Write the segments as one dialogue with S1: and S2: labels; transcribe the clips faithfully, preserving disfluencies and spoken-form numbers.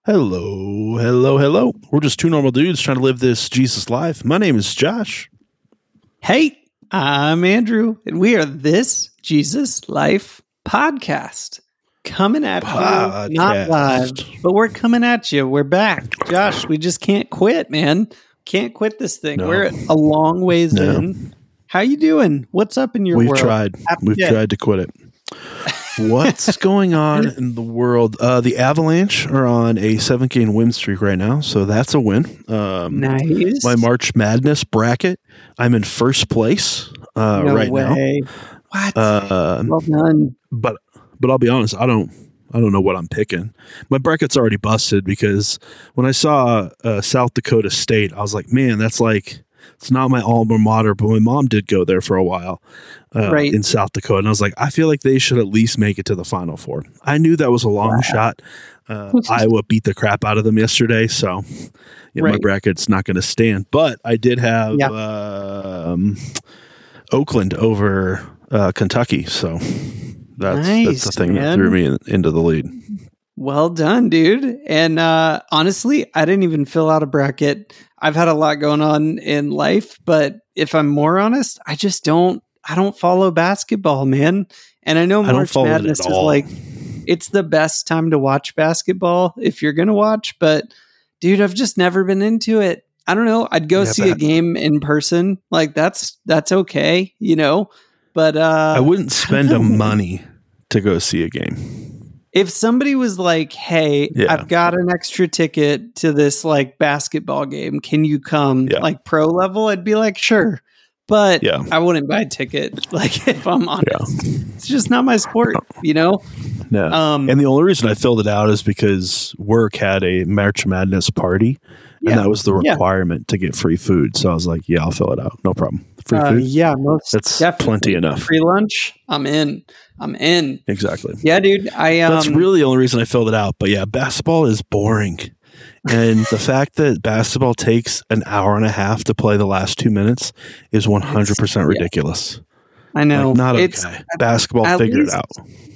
S1: Hello, hello, hello. We're just two normal dudes trying to live this Jesus life. My name is Josh.
S2: Hey, I'm Andrew, and we are This Jesus Life podcast. Coming at
S1: Podcast.
S2: you, not live, but we're coming at you. We're back. Josh, we just can't quit, man. Can't quit this thing.
S1: No.
S2: We're a long ways
S1: No.
S2: in. How you doing? What's up in your
S1: We've
S2: world?
S1: tried.
S2: Happy
S1: We've
S2: day.
S1: tried to quit it. What's going on in the world? Uh, the Avalanche are on a seven-game win streak right now, so that's a win. Um,
S2: Nice.
S1: My March Madness bracket, I'm in first place uh,
S2: no
S1: right
S2: way. What?
S1: now. Uh,
S2: well done.
S1: but but I'll be honest, I don't I don't know what I'm picking. My bracket's already busted because when I saw uh, South Dakota State, I was like, man, that's like, it's not my alma mater, but my mom did go there for a while uh,
S2: Right.
S1: in South Dakota. And I was like, I feel like they should at least make it to the Final Four. I knew that was a long
S2: Wow.
S1: shot. Uh, Iowa beat the crap out of them yesterday. So yeah, my
S2: Right.
S1: bracket's not going to stand. But I did have
S2: Yeah.
S1: um, Oakland over uh, Kentucky. So that's,
S2: Nice,
S1: that's the thing that
S2: man.
S1: threw me in, into the lead.
S2: Well done, dude. And uh, honestly, I didn't even fill out a bracket. I've had a lot going on in life, but if I'm more honest, I just don't. I don't follow basketball, man. And I know
S1: I don't
S2: March
S1: follow it
S2: Madness
S1: at
S2: is
S1: all.
S2: like it's the best time to watch basketball if you're gonna watch. But dude, I've just never been into it. I don't know. I'd go
S1: Yeah,
S2: see a
S1: but-
S2: game in person. Like that's that's okay, you know. But uh,
S1: I wouldn't spend a
S2: know.
S1: money to go see a game.
S2: if somebody was like, hey,
S1: Yeah.
S2: I've got an extra ticket to this like basketball game, can you come
S1: Yeah.
S2: like pro level? I'd be like, sure. But
S1: Yeah.
S2: I wouldn't buy a ticket. Like if I'm honest,
S1: Yeah.
S2: it's just not my sport, you know?
S1: No.
S2: Um,
S1: and the only reason I filled it out is because work had a March Madness party, and
S2: Yeah.
S1: that was the
S2: Yeah.
S1: requirement to get free food. So I was like, yeah, I'll fill it out. No problem. Free
S2: uh,
S1: food?
S2: yeah, most
S1: That's
S2: definitely.
S1: plenty enough.
S2: Free lunch, I'm in. I'm in.
S1: Exactly.
S2: Yeah, dude. I um,
S1: That's really the only reason I filled it out. But yeah, basketball is boring. And the fact that basketball takes an hour and a half to play the last two minutes is one hundred percent
S2: yeah.
S1: ridiculous.
S2: I know.
S1: Like, not okay.
S2: It's
S1: Basketball,
S2: at
S1: figure
S2: least-
S1: it out.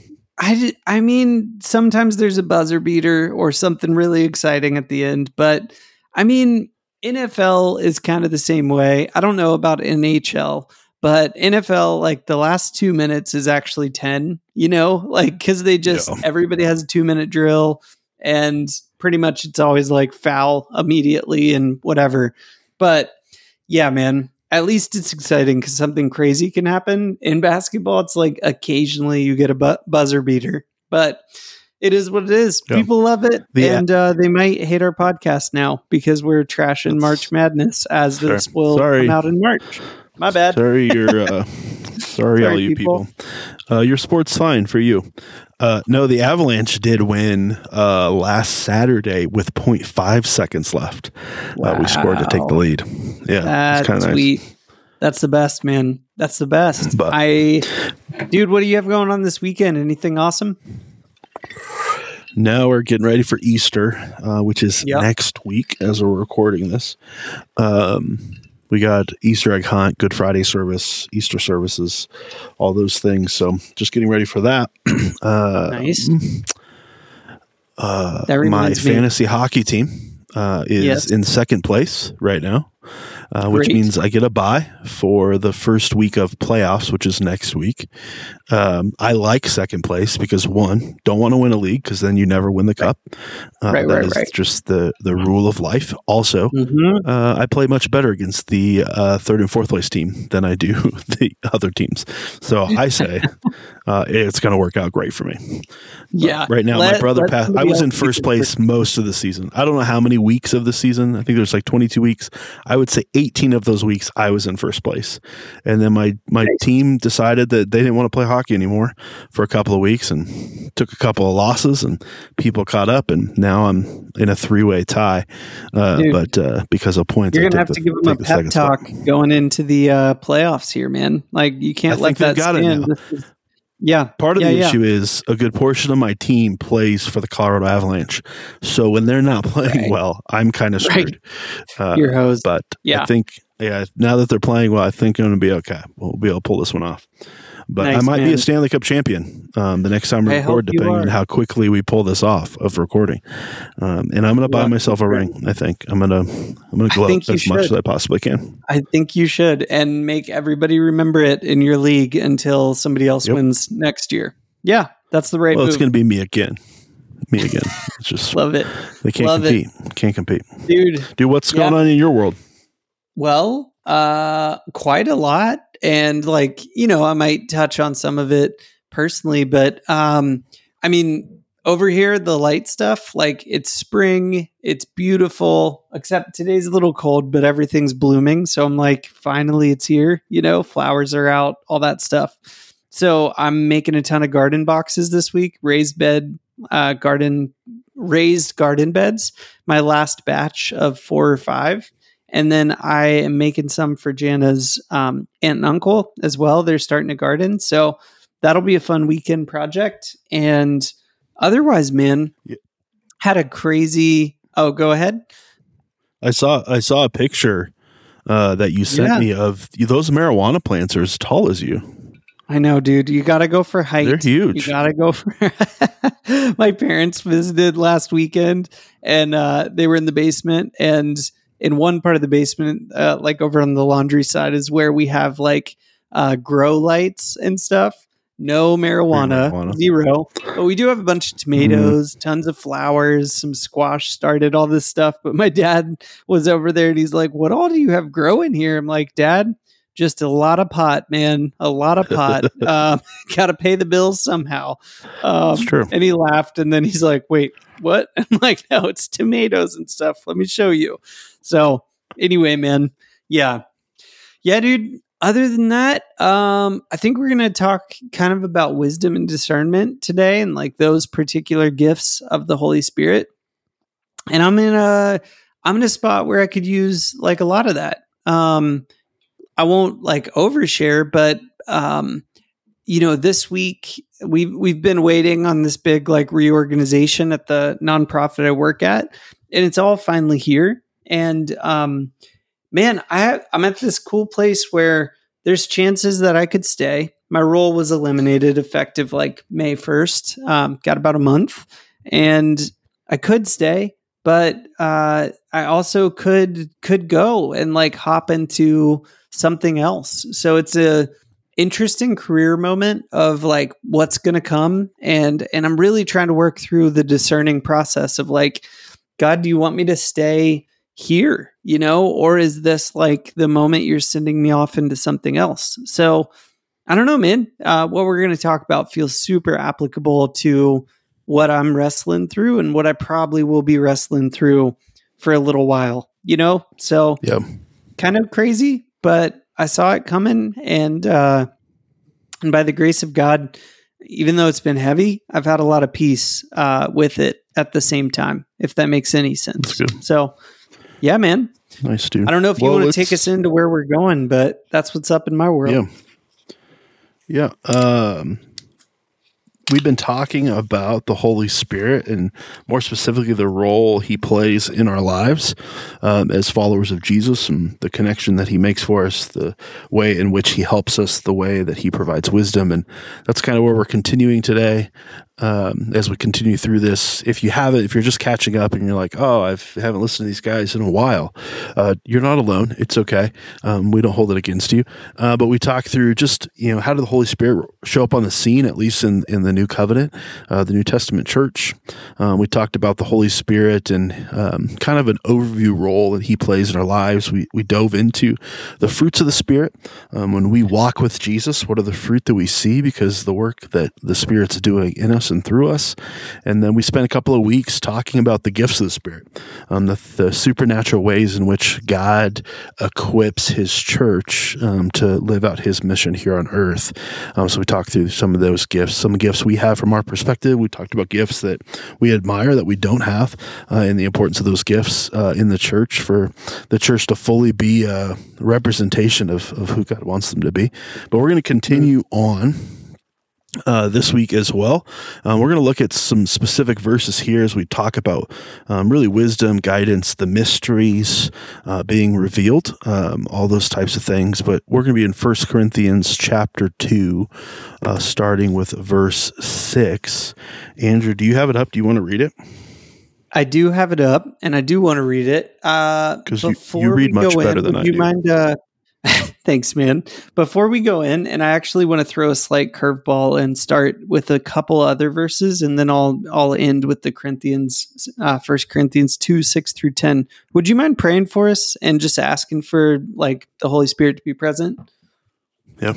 S2: I, di- I mean, sometimes there's a buzzer beater or something really exciting at the end, but I mean, N F L is kind of the same way. I don't know about N H L, but N F L, like the last two minutes is actually ten, you know, like because they just,
S1: Yeah.
S2: everybody has a two minute drill and pretty much it's always like foul immediately and whatever. But yeah, man. At least it's exciting because something crazy can happen in basketball. It's like occasionally you get a bu- buzzer beater, but it is what it is.
S1: Yeah.
S2: People love it,
S1: The-
S2: and uh, they might hate our podcast now because we're trashing March Madness as
S1: Sure.
S2: this will
S1: Sorry.
S2: come out in March. My bad.
S1: Sorry, you're. Uh, sorry, all
S2: Sorry,
S1: you
S2: people.
S1: people. Uh, your sport's fine for you. Uh, no, the Avalanche did win uh, last Saturday with zero point five seconds left. Uh, we scored to take the
S2: Wow.
S1: lead. Yeah,
S2: That's
S1: it's kind of nice.
S2: sweet. That's the best, man. That's the best.
S1: But-
S2: I, dude, what do you have going on this weekend? Anything awesome?
S1: Now we're getting ready for Easter, uh, which is
S2: Yep.
S1: next week as we're recording this. Um, we got Easter egg hunt, Good Friday service, Easter services, all those things. So just getting ready for that. Uh,
S2: Nice.
S1: Uh,
S2: That
S1: my
S2: reminds me.
S1: fantasy hockey team uh, is
S2: Yes.
S1: in second place right now, uh, which
S2: Great.
S1: means I get a bye for the first week of playoffs, which is next week. Um, I like second place because one, don't want to win a league because then you never win the cup. Uh,
S2: Right,
S1: that
S2: right,
S1: is
S2: right.
S1: just the the rule of life. Also,
S2: Mhm.
S1: uh, I play much better against the uh, third and fourth place team than I do the other teams. So I say uh, it's going to work out great for me.
S2: Yeah.
S1: Right now, my
S2: Let-
S1: brother
S2: let
S1: passed. I
S2: somebody
S1: was in
S2: else speak
S1: first
S2: it
S1: place most of the season. I don't know how many weeks of the season. I think there's like twenty-two weeks. I would say eighteen of those weeks I was in first place. And then my, my
S2: Nice.
S1: team decided that they didn't want to play hockey anymore for a couple of weeks and took a couple of losses and people caught up. And now I'm in a three-way tie. Uh,
S2: Dude.
S1: but uh, because of points,
S2: You're
S1: I
S2: gonna have
S1: took
S2: to
S1: the-
S2: give them a
S1: take the
S2: pep
S1: second spot.
S2: talk going into the uh, playoffs here, man. Like you
S1: I
S2: can't let
S1: think they've
S2: that
S1: got it
S2: stand.
S1: now.
S2: This is- yeah,
S1: Part of
S2: yeah,
S1: the
S2: yeah.
S1: issue is a good portion of my team plays for the Colorado Avalanche. So when they're not playing
S2: Right.
S1: well, I'm kind of
S2: Right.
S1: screwed. Uh,
S2: You're hosed.
S1: but
S2: Yeah.
S1: I think, yeah, now that they're playing well, I think I'm going to be okay. We'll be able to pull this one off. But
S2: Nice,
S1: I might be
S2: man.
S1: a Stanley Cup champion um, the next time we
S2: I
S1: record,
S2: hope you
S1: depending on
S2: are.
S1: how quickly we pull this off of recording. Um, and I'm going to buy
S2: Yeah,
S1: myself a
S2: great.
S1: ring. I think I'm going to I'm going to
S2: I
S1: gloat
S2: think you
S1: as much
S2: should.
S1: as I possibly can.
S2: I think you should, and make everybody remember it in your league until somebody else
S1: Yep.
S2: wins next year. Yeah, that's the right
S1: Well,
S2: move.
S1: it's going to be me again. Me again. It's just
S2: Love it,
S1: they can't
S2: love
S1: compete. Can't compete.
S2: dude.
S1: Dude, what's
S2: Yeah.
S1: going on in your world?
S2: Well, uh, quite a lot. And like, you know, I might touch on some of it personally, but um, I mean, over here, the light stuff, like it's spring, it's beautiful, except today's a little cold, but everything's blooming. So I'm like, finally it's here, you know, flowers are out, all that stuff. So I'm making a ton of garden boxes this week, raised bed, uh, garden, raised garden beds, my last batch of four or five. And then I am making some for Jana's um, aunt and uncle as well. They're starting a garden. So that'll be a fun weekend project. And otherwise, man,
S1: Yeah.
S2: had a crazy... Oh, go ahead.
S1: I saw I saw a picture uh, that you sent
S2: Yeah.
S1: me of those marijuana plants are as tall as you.
S2: I know, dude. You got to go for height.
S1: They're huge.
S2: You got to go for... My parents visited last weekend, and uh, they were in the basement, and... in one part of the basement, uh, like over on the laundry side, is where we have like uh, grow lights and stuff. No marijuana,
S1: marijuana.
S2: zero. But we do have a bunch of tomatoes, mm. tons of flowers, some squash started, all this stuff. But my dad was over there and he's like, "What all do you have growing here?" I'm like, "Dad, just a lot of pot, man. A lot of pot. uh, Got to pay the bills somehow." Um,
S1: That's true.
S2: And he laughed. And then he's like, "Wait, what?" I'm like, "No, it's tomatoes and stuff. Let me show you." So anyway, man, yeah, yeah, dude. Other than that, um, I think we're going to talk kind of about wisdom and discernment today and like those particular gifts of the Holy Spirit. And I'm in a, I'm in a spot where I could use like a lot of that. Um, I won't like overshare, but, um, you know, this week we've, we've been waiting on this big like reorganization at the nonprofit I work at, and it's all finally here. And, um, man, I have, I'm at this cool place where there's chances that I could stay. My role was eliminated effective like May first. Um, got about a month, and I could stay, but uh, I also could could go and like hop into something else. So it's a interesting career moment of like what's going to come, and and I'm really trying to work through the discerning process of like, God, do you want me to stay here, you know, or is this like the moment you're sending me off into something else? So I don't know, man. Uh, what we're going to talk about feels super applicable to what I'm wrestling through and what I probably will be wrestling through for a little while, you know? So
S1: yeah,
S2: kind of crazy, but I saw it coming, and, uh, and by the grace of God, even though it's been heavy, I've had a lot of peace, uh, with it at the same time, if that makes any sense.
S1: That's good.
S2: So yeah, man.
S1: Nice, dude.
S2: I don't know if you
S1: Well,
S2: want to
S1: let's-
S2: take us into where we're going, but that's what's up in my world.
S1: Yeah. Yeah. Um, we've been talking about the Holy Spirit and more specifically the role he plays in our lives um, as followers of Jesus, and the connection that he makes for us, the way in which he helps us, the way that he provides wisdom. And that's kind of where we're continuing today. Um, as we continue through this, if you haven't, if you're just catching up and you're like, oh, I've, I haven't listened to these guys in a while, uh, you're not alone. It's okay. Um, we don't hold it against you. Uh, but we talk through just, you know, how did the Holy Spirit show up on the scene, at least in, in the New Covenant, uh, the New Testament church. Um, we talked about the Holy Spirit and um, kind of an overview role that he plays in our lives. We, we dove into the fruits of the Spirit. Um, when we walk with Jesus, what are the fruit that we see because the work that the Spirit's doing in us and through us. And then we spent a couple of weeks talking about the gifts of the Spirit, um, the, the supernatural ways in which God equips his church um, to live out his mission here on earth. Um, so we talked through some of those gifts, some gifts we have from our perspective. We talked about gifts that we admire that we don't have, uh, and the importance of those gifts uh, in the church for the church to fully be a representation of, of who God wants them to be. But we're going to continue on Uh, this week as well. Um, we're going to look at some specific verses here as we talk about um, really wisdom, guidance, the mysteries uh, being revealed, um, all those types of things. But we're going to be in First Corinthians chapter two, uh, starting with verse six. Andrew, do you have it up? Do you want to read it?
S2: I do have it up, and I do want to read it.
S1: Because
S2: Uh,
S1: you, you read much better
S2: in,
S1: than I
S2: do. You
S1: do.
S2: mind? Uh, Thanks, man. Before we go in, and I actually want to throw a slight curveball and start with a couple other verses, and then I'll I'll end with the Corinthians, uh, First Corinthians two six through ten. Would you mind praying for us and just asking for like the Holy Spirit to be present?
S1: Yeah.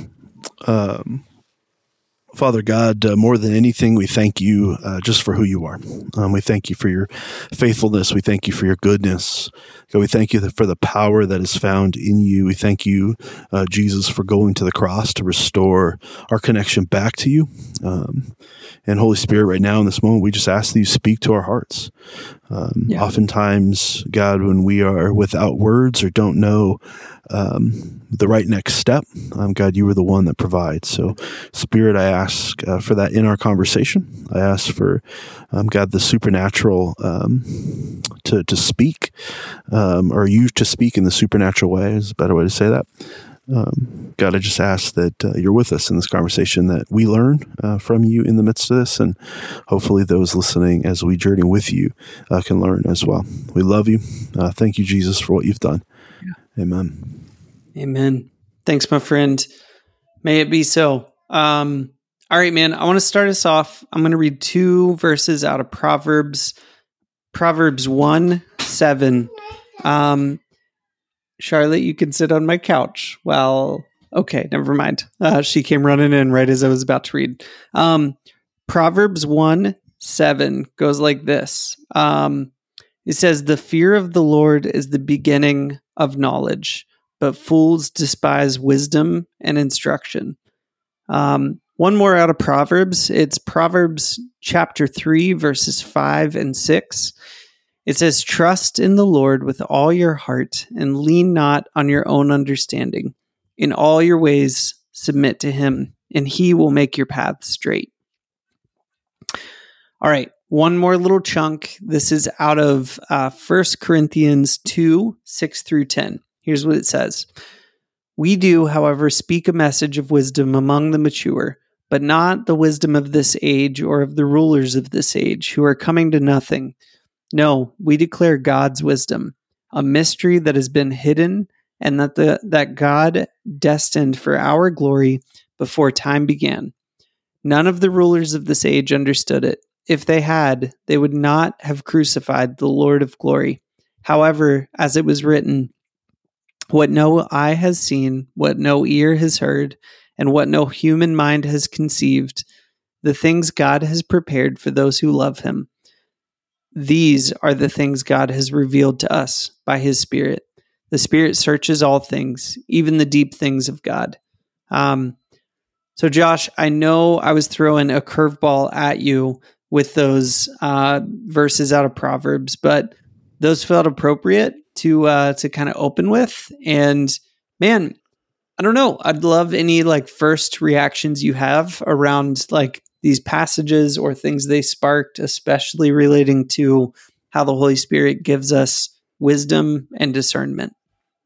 S1: Um, Father God, uh, more than anything, we thank you uh, just for who you are. Um, we thank you for your faithfulness. We thank you for your goodness. God, we thank you for the power that is found in you. We thank you, uh, Jesus, for going to the cross to restore our connection back to you. Um, and Holy Spirit, right now in this moment, we just ask that you speak to our hearts. Um, yeah. Oftentimes, God, when we are without words or don't know um, the right next step, um, God, you are the one that provides. So, Spirit, I ask uh, for that in our conversation. I ask for, um, God, the supernatural um, to, to speak, um, or you to speak in the supernatural way is a better way to say that. Um, God, I just ask that uh, you're with us in this conversation, that we learn uh, from you in the midst of this, and hopefully those listening as we journey with you uh, can learn as well. We love you. Uh, thank you, Jesus, for what you've done. Yeah. Amen.
S2: Amen. Thanks, my friend. May it be so. Um, all right, man, I want to start us off. I'm going to read two verses out of Proverbs, Proverbs one seven. Um, Charlotte, you can sit on my couch. Well, okay, never mind. Uh, she came running in right as I was about to read. Um, Proverbs one seven goes like this. Um, it says, "The fear of the Lord is the beginning of knowledge, but fools despise wisdom and instruction." Um, one more out of Proverbs. It's Proverbs chapter three, verses five and six. It says, "Trust in the Lord with all your heart and lean not on your own understanding. In all your ways, submit to him, and he will make your path straight." All right, one more little chunk. This is out of uh, First Corinthians two, six through ten. Here's what it says. "We do, however, speak a message of wisdom among the mature, but not the wisdom of this age or of the rulers of this age, who are coming to nothing. No, we declare God's wisdom, a mystery that has been hidden, and that the that God destined for our glory before time began. None of the rulers of this age understood it. If they had, they would not have crucified the Lord of glory. However, as it was written, what no eye has seen, what no ear has heard, and what no human mind has conceived, the things God has prepared for those who love him. These are the things God has revealed to us by his Spirit. The Spirit searches all things, even the deep things of God." Um, so, Josh, I know I was throwing a curveball at you with those uh, verses out of Proverbs, but those felt appropriate to uh, to kind of open with. And man, I don't know. I'd love any like first reactions you have around like these passages or things they sparked, especially relating to how the Holy Spirit gives us wisdom and discernment.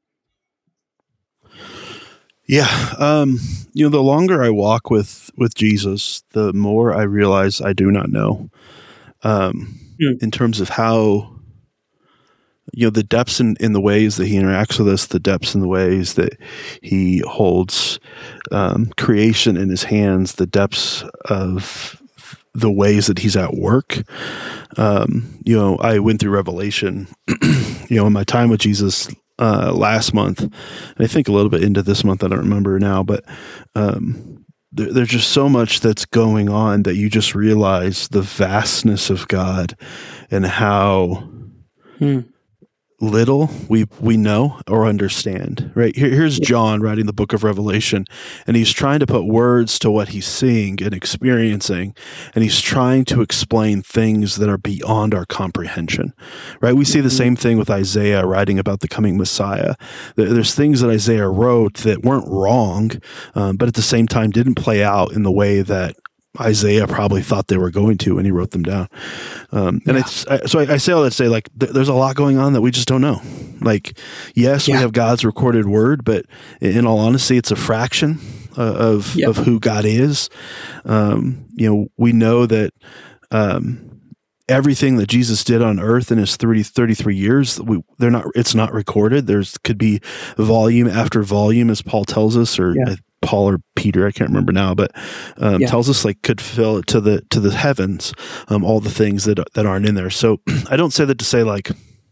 S1: Yeah. Um, you know, the longer I walk with, with Jesus, the more I realize I do not know, um, mm. in terms of how, you know, the depths in, in the ways that he interacts with us, the depths in the ways that he holds um, creation in his hands, the depths of the ways that he's at work. Um, you know, I went through Revelation, you know, in my time with Jesus uh, last month, and I think a little bit into this month, I don't remember now, but um, there, there's just so much that's going on that you just realize the vastness of God and how hmm. little we we know or understand, right? Here, here's John writing the book of Revelation, and he's trying to put words to what he's seeing and experiencing, and he's trying to explain things that are beyond our comprehension, right? We see the same thing with Isaiah writing about the coming Messiah. There's things that Isaiah wrote that weren't wrong, um, but at the same time didn't play out in the way that Isaiah probably thought they were going to when he wrote them down. Um, and
S2: Yeah.
S1: it's, I, so I, I say all that to say, like, th- there's a lot going on that we just don't know. Like, yes,
S2: Yeah.
S1: we have God's recorded word, but in all honesty, it's a fraction uh, of,
S2: Yeah.
S1: of who God is. Um, you know, we know that, um, everything that Jesus did on earth in his thirty, thirty-three years, we, they're not, it's not recorded. There's could be volume after volume, as Paul tells us, or
S2: Yeah.
S1: uh, Paul or Peter, I can't remember now, but um,
S2: Yeah.
S1: tells us like could fill it to the to the heavens, um, all the things that that aren't in there. So I don't say that to say like,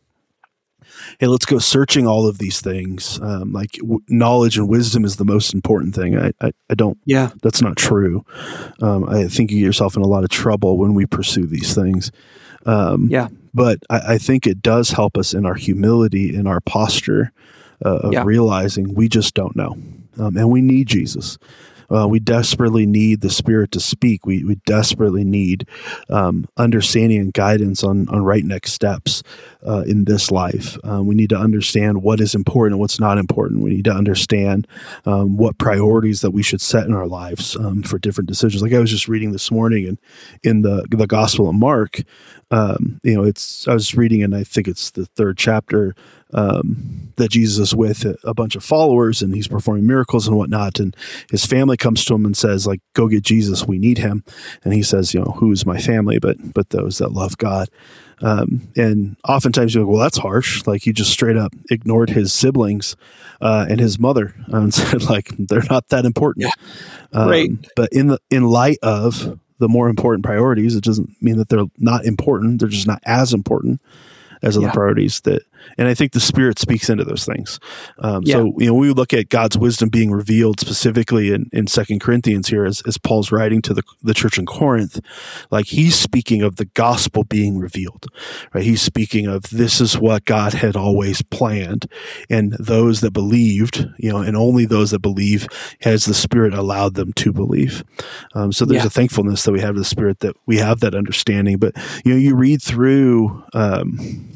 S1: hey, let's go searching all of these things. Um, like w- knowledge and wisdom is the most important thing. I I, I don't.
S2: Yeah.
S1: That's not true. Um, I think you get yourself in a lot of trouble when we pursue these things. Um,
S2: Yeah.
S1: But I, I think it does help us in our humility, in our posture uh, of
S2: Yeah.
S1: realizing we just don't know. Um, and we need Jesus. Uh, we desperately need the Spirit to speak. We we desperately need um, understanding and guidance on on right next steps uh, in this life. Um, we need to understand what is important and what's not important. We need to understand um, what priorities that we should set in our lives um, for different decisions. Like I was just reading this morning, and in the the Gospel of Mark, um, you know, it's I was reading, and I think it's the third chapter. Um, that Jesus is with a, a bunch of followers, and he's performing miracles and whatnot. And his family comes to him and says, like, go get Jesus. We need him. And he says, you know, who is my family? But, but those that love God. Um, and oftentimes you're like, well, that's harsh. Like he just straight up ignored his siblings, uh, and his mother and said like, they're not that important.
S2: Yeah.
S1: Um,
S2: Right.
S1: But in the, in light of the more important priorities, it doesn't mean that they're not important. They're just not as important as other
S2: Yeah.
S1: priorities that, and I think the Spirit speaks into those things. Um,
S2: Yeah.
S1: So, you know, we look at God's wisdom being revealed specifically in, in Second Corinthians here as, as Paul's writing to the, the church in Corinth, like he's speaking of the gospel being revealed, right? He's speaking of this is what God had always planned, and those that believed, you know, and only those that believe has the Spirit allowed them to believe. Um, so there's
S2: Yeah.
S1: a thankfulness that we have the Spirit, that we have that understanding. But, you know, you read through, um,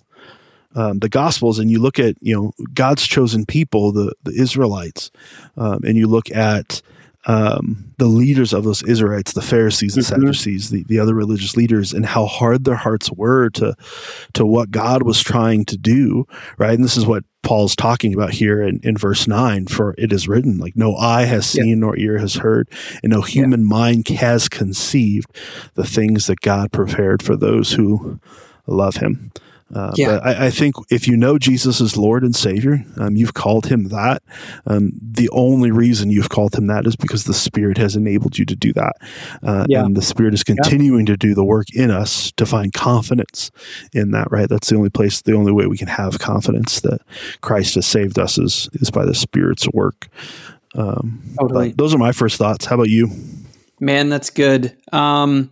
S1: Um, the Gospels, and you look at, you know, God's chosen people, the the Israelites, um, and you look at um, the leaders of those Israelites, the Pharisees, the
S2: Mhm.
S1: Sadducees, the, the other religious leaders, and how hard their hearts were to to what God was trying to do, right? And this is what Paul's talking about here in, in verse nine, for it is written, like, no eye has
S2: Yeah.
S1: seen nor ear has heard, and no human mind has conceived the things that God prepared for those who love him. Uh,
S2: Yeah.
S1: But I, I think if you know Jesus is Lord and Savior, um, you've called him that. Um, the only reason you've called him that is because the Spirit has enabled you to do that. Uh,
S2: Yeah.
S1: And the Spirit is continuing to do the work in us to find confidence in that, right? That's the only place, the only way we can have confidence that Christ has saved us is, is by the Spirit's work. Um,
S2: Totally.
S1: but those are my first thoughts. How about you?
S2: Man, that's good. Um,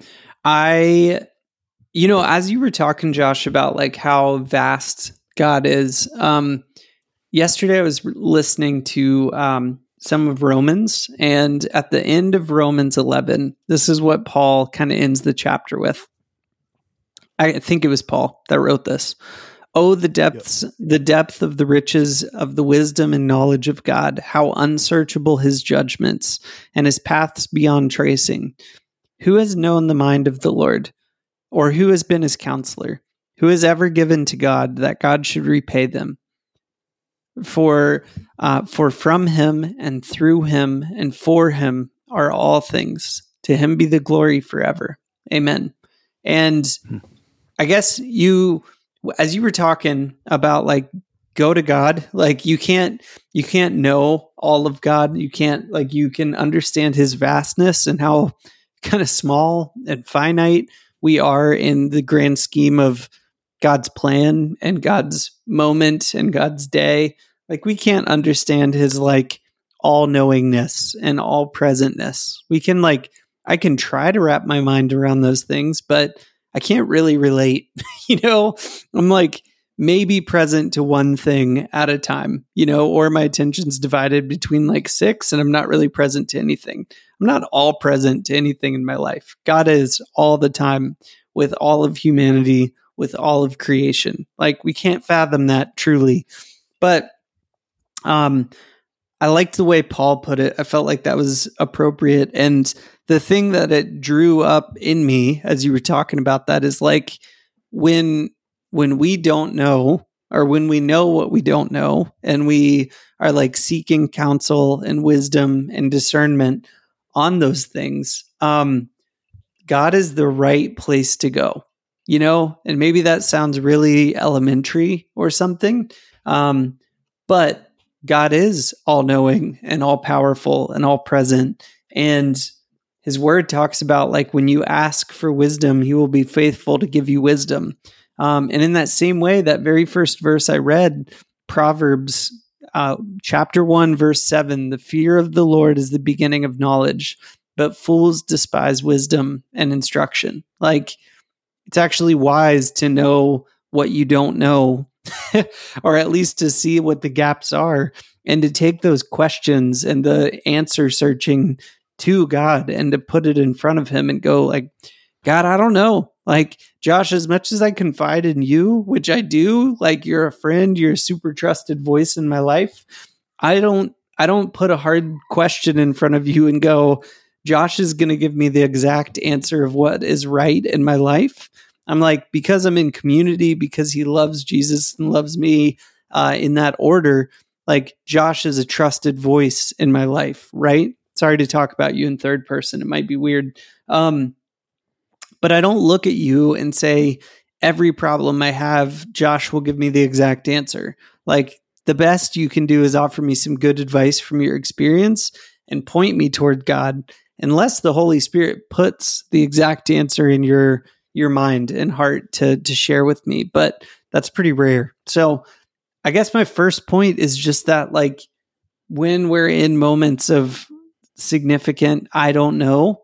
S2: I, you know, as you were talking, Josh, about like how vast God is, um, yesterday I was listening to um, some of Romans, and at the end of Romans eleven, this is what Paul kind of ends the chapter with. I think it was Paul that wrote this. Oh, the depths, the depth of the riches of the wisdom and knowledge of God, how unsearchable his judgments and his paths beyond tracing. Who has known the mind of the Lord? Or who has been his counselor? Who has ever given to God that God should repay them? For, uh, for from him and through him and for him are all things. To him be the glory forever. Amen. And I guess you, as you were talking about like, go to God, like you can't, you can't know all of God. You can't, like, you can understand his vastness and how kind of small and finite we are in the grand scheme of God's plan and God's moment and God's day. Like we can't understand his like all knowingness and all presentness. We can like, I can try to wrap my mind around those things, but I can't really relate. You know, I'm like maybe present to one thing at a time, you know, or my attention's divided between like six and I'm not really present to anything. I'm not all present to anything in my life. God is all the time with all of humanity, with all of creation. Like we can't fathom that truly. But um, I liked the way Paul put it. I felt like that was appropriate. And the thing that it drew up in me as you were talking about that is like when when we don't know, or when we know what we don't know, and we are like seeking counsel and wisdom and discernment on those things, um, God is the right place to go, you know? And maybe that sounds really elementary or something, um, but God is all-knowing and all-powerful and all-present, and his word talks about like when you ask for wisdom, he will be faithful to give you wisdom. Um, and in that same way, that very first verse I read, Proverbs uh, chapter one, verse seven, the fear of the Lord is the beginning of knowledge, but fools despise wisdom and instruction. Like, it's actually wise to know what you don't know, or at least to see what the gaps are, and to take those questions and the answer searching to God and to put it in front of him and go like, God, I don't know. Like, Josh, as much as I confide in you, which I do, like you're a friend, you're a super trusted voice in my life. I don't, I don't put a hard question in front of you and go, Josh is going to give me the exact answer of what is right in my life. I'm like, because I'm in community, because he loves Jesus and loves me uh, in that order, like Josh is a trusted voice in my life, right? Sorry to talk about you in third person. It might be weird. Um, but I don't look at you and say, every problem I have, Josh will give me the exact answer. Like, the best you can do is offer me some good advice from your experience and point me toward God, unless the Holy Spirit puts the exact answer in your your mind and heart to to share with me. But that's pretty rare. So I guess my first point is just that, like, when we're in moments of significant I don't know,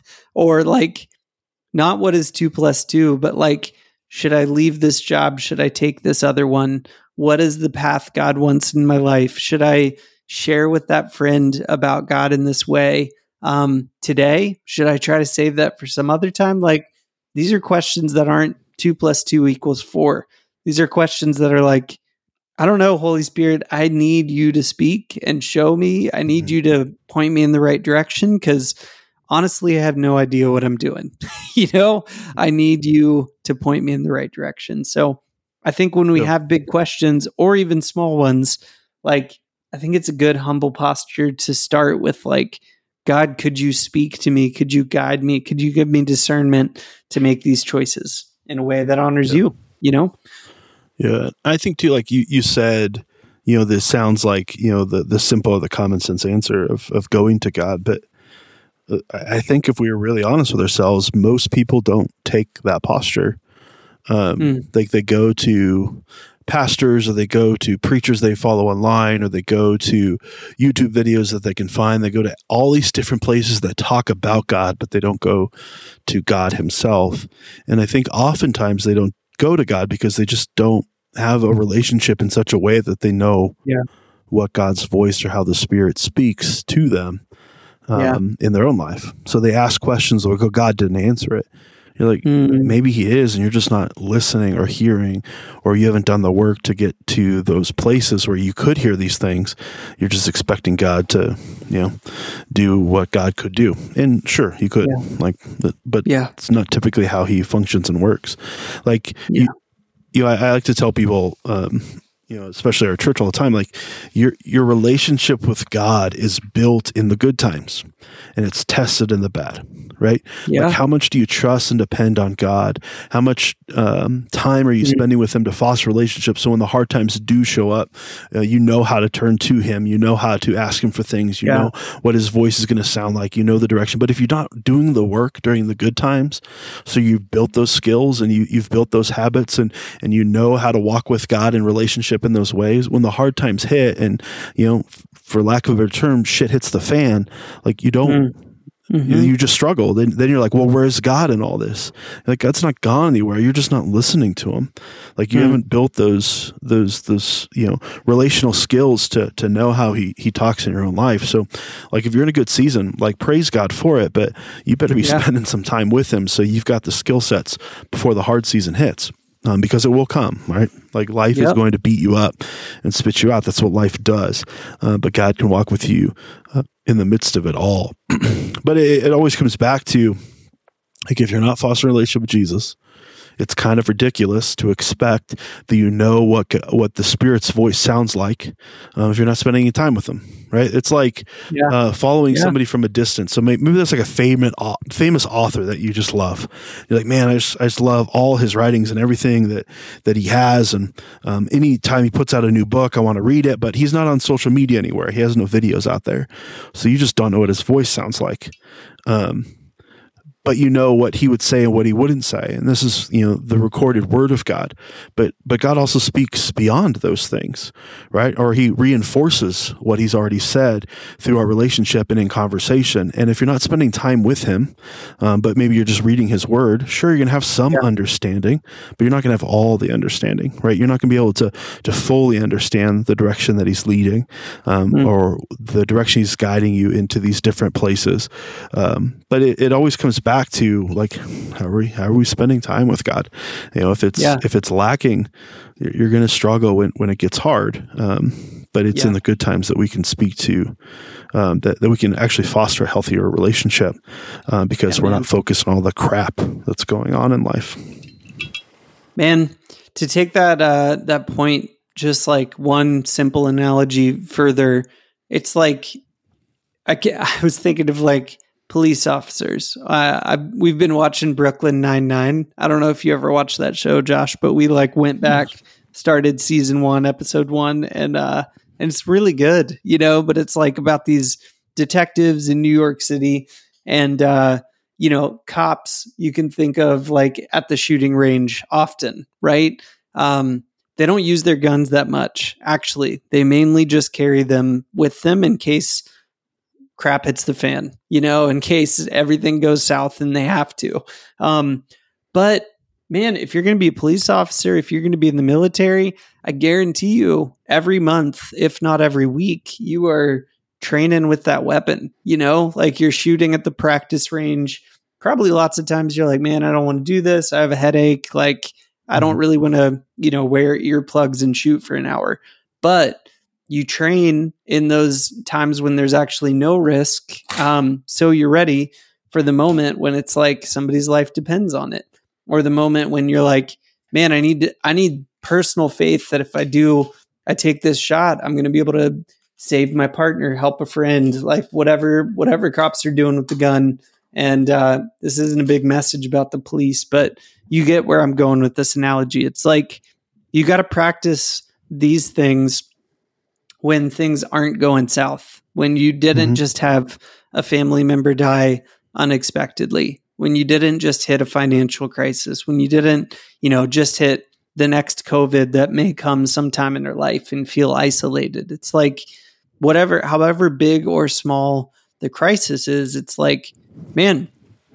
S2: or like not what is two plus two, but like, should I leave this job? Should I take this other one? What is the path God wants in my life? Should I share with that friend about God in this way um, today? Should I try to save that for some other time? Like, these are questions that aren't two plus two equals four. These are questions that are like, I don't know, Holy Spirit, I need you to speak and show me. I need you to point me in the right direction, because honestly, I have no idea what I'm doing. you know, I need you to point me in the right direction. So I think when we
S1: Yep.
S2: have big questions or even small ones, like, I think it's a good humble posture to start with, like, God, could you speak to me? Could you guide me? Could you give me discernment to make these choices in a way that honors
S1: Yep.
S2: you, you know?
S1: Yeah, I think too, like you, you said, you know, this sounds like, you know, the, the simple or the common sense answer of, of going to God. But uh, I think if we were really honest with ourselves, most people don't take that posture. Um,
S2: Mm.
S1: Like they go to pastors, or they go to preachers they follow online, or they go to YouTube videos that they can find. They go to all these different places that talk about God, but they don't go to God himself. And I think oftentimes they don't go to God because they just don't have a relationship in such a way that they know
S2: Yeah.
S1: what God's voice or how the Spirit speaks to them um,
S2: Yeah.
S1: in their own life. So they ask questions or go, God didn't answer it. You're like,
S2: Mm.
S1: maybe he is, and you're just not listening or hearing, or you haven't done the work to get to those places where you could hear these things. You're just expecting God to, you know, do what God could do. And sure, he could,
S2: Yeah.
S1: like, but
S2: Yeah.
S1: it's not typically how he functions and works. Like,
S2: Yeah.
S1: you, you know, I, I like to tell people, um, you know, especially our church all the time, like your your relationship with God is built in the good times, and it's tested in the bad, right?
S2: Yeah.
S1: Like, how much do you trust and depend on God? How much um, time are you
S2: Mhm.
S1: spending with him to foster relationships? So when the hard times do show up, uh, you know how to turn to him. You know how to ask him for things. You
S2: Yeah.
S1: know what his voice is going to sound like. You know the direction. But if you're not doing the work during the good times, so you've built those skills and you, you've built those habits, and, and you know how to walk with God in relationship in those ways, when the hard times hit and, you know, f- for lack of a better term, shit hits the fan, like you don't,
S2: Mm. Mhm.
S1: you, you just struggle. Then, then you're like, well, where's God in all this? Like, God's not gone anywhere. You're just not listening to him. Like, you
S2: Mm.
S1: haven't built those, those, those, you know, relational skills to, to know how he, he talks in your own life. So like, if you're in a good season, like, praise God for it, but you better be
S2: Yeah.
S1: spending some time with him, so you've got the skill sets before the hard season hits. Um, because it will come, right? Like, life is
S2: Yep.
S1: going to beat you up. and spit you out. That's what life does. Uh, but God can walk with you uh, in the midst of it all. But it, it always comes back to, like, if you're not fostering a relationship with Jesus, it's kind of ridiculous to expect that you know what what the Spirit's voice sounds like uh, if you're not spending any time with them, right? It's like yeah. uh, following yeah. somebody from a distance. So maybe, maybe that's like a famous famous author that you just love. You're like, man, I just I just love all his writings and everything that that he has. And um, anytime he puts out a new book, I want to read it. But he's not on social media anywhere. He has no videos out there, so you just don't know what his voice sounds like. Um, But you know what he would say and what he wouldn't say. And this is, you know, the recorded word of God. But but God also speaks beyond those things, right? Or he reinforces what he's already said through our relationship and in conversation. And if you're not spending time with him, um, but maybe you're just reading his word, sure, you're going to have some yeah. understanding, but you're not going to have all the understanding, right? You're not going to be able to to fully understand the direction that he's leading um, mm. or the direction he's guiding you into these different places. Um, but it, it always comes back back to, like, how are we how are we spending time with God? You know, if it's yeah. if it's lacking, you're going to struggle when, when it gets hard. Um, but it's yeah. in the good times that we can speak to, um, that, that we can actually foster a healthier relationship uh, because yeah, we're man. not focused on all the crap that's going on in life.
S2: Man, to take that uh, that point, just like one simple analogy further, it's like I, I was thinking of like police officers. Uh, I, we've been watching Brooklyn Nine-Nine. I don't know if you ever watched that show, Josh, but we like went back, started season one, episode one, and uh, and it's really good, you know. But it's like about these detectives in New York City, and uh, you know, cops. You can think of like at the shooting range often, right? Um, they don't use their guns that much. Actually, they mainly just carry them with them in case crap hits the fan, you know, in case everything goes south and they have to. Um, but man, if you're going to be a police officer, if you're going to be in the military, I guarantee you every month, if not every week, you are training with that weapon, you know, like you're shooting at the practice range. Probably lots of times you're like, man, I don't want to do this. I have a headache. Like, I don't really want to, you know, wear earplugs and shoot for an hour. But you train in those times when there's actually no risk. Um, so you're ready for the moment when it's like somebody's life depends on it, or the moment when you're like, man, I need, to, I need personal faith that if I do, I take this shot, I'm going to be able to save my partner, help a friend, like whatever, whatever cops are doing with the gun. And uh, this isn't a big message about the police, but you get where I'm going with this analogy. It's like, you got to practice these things when things aren't going south, when you didn't mm-hmm. just have a family member die unexpectedly, when you didn't just hit a financial crisis, when you didn't, you know, just hit the next COVID that may come sometime in their life and feel isolated. It's like whatever, however big or small the crisis is, it's like, man,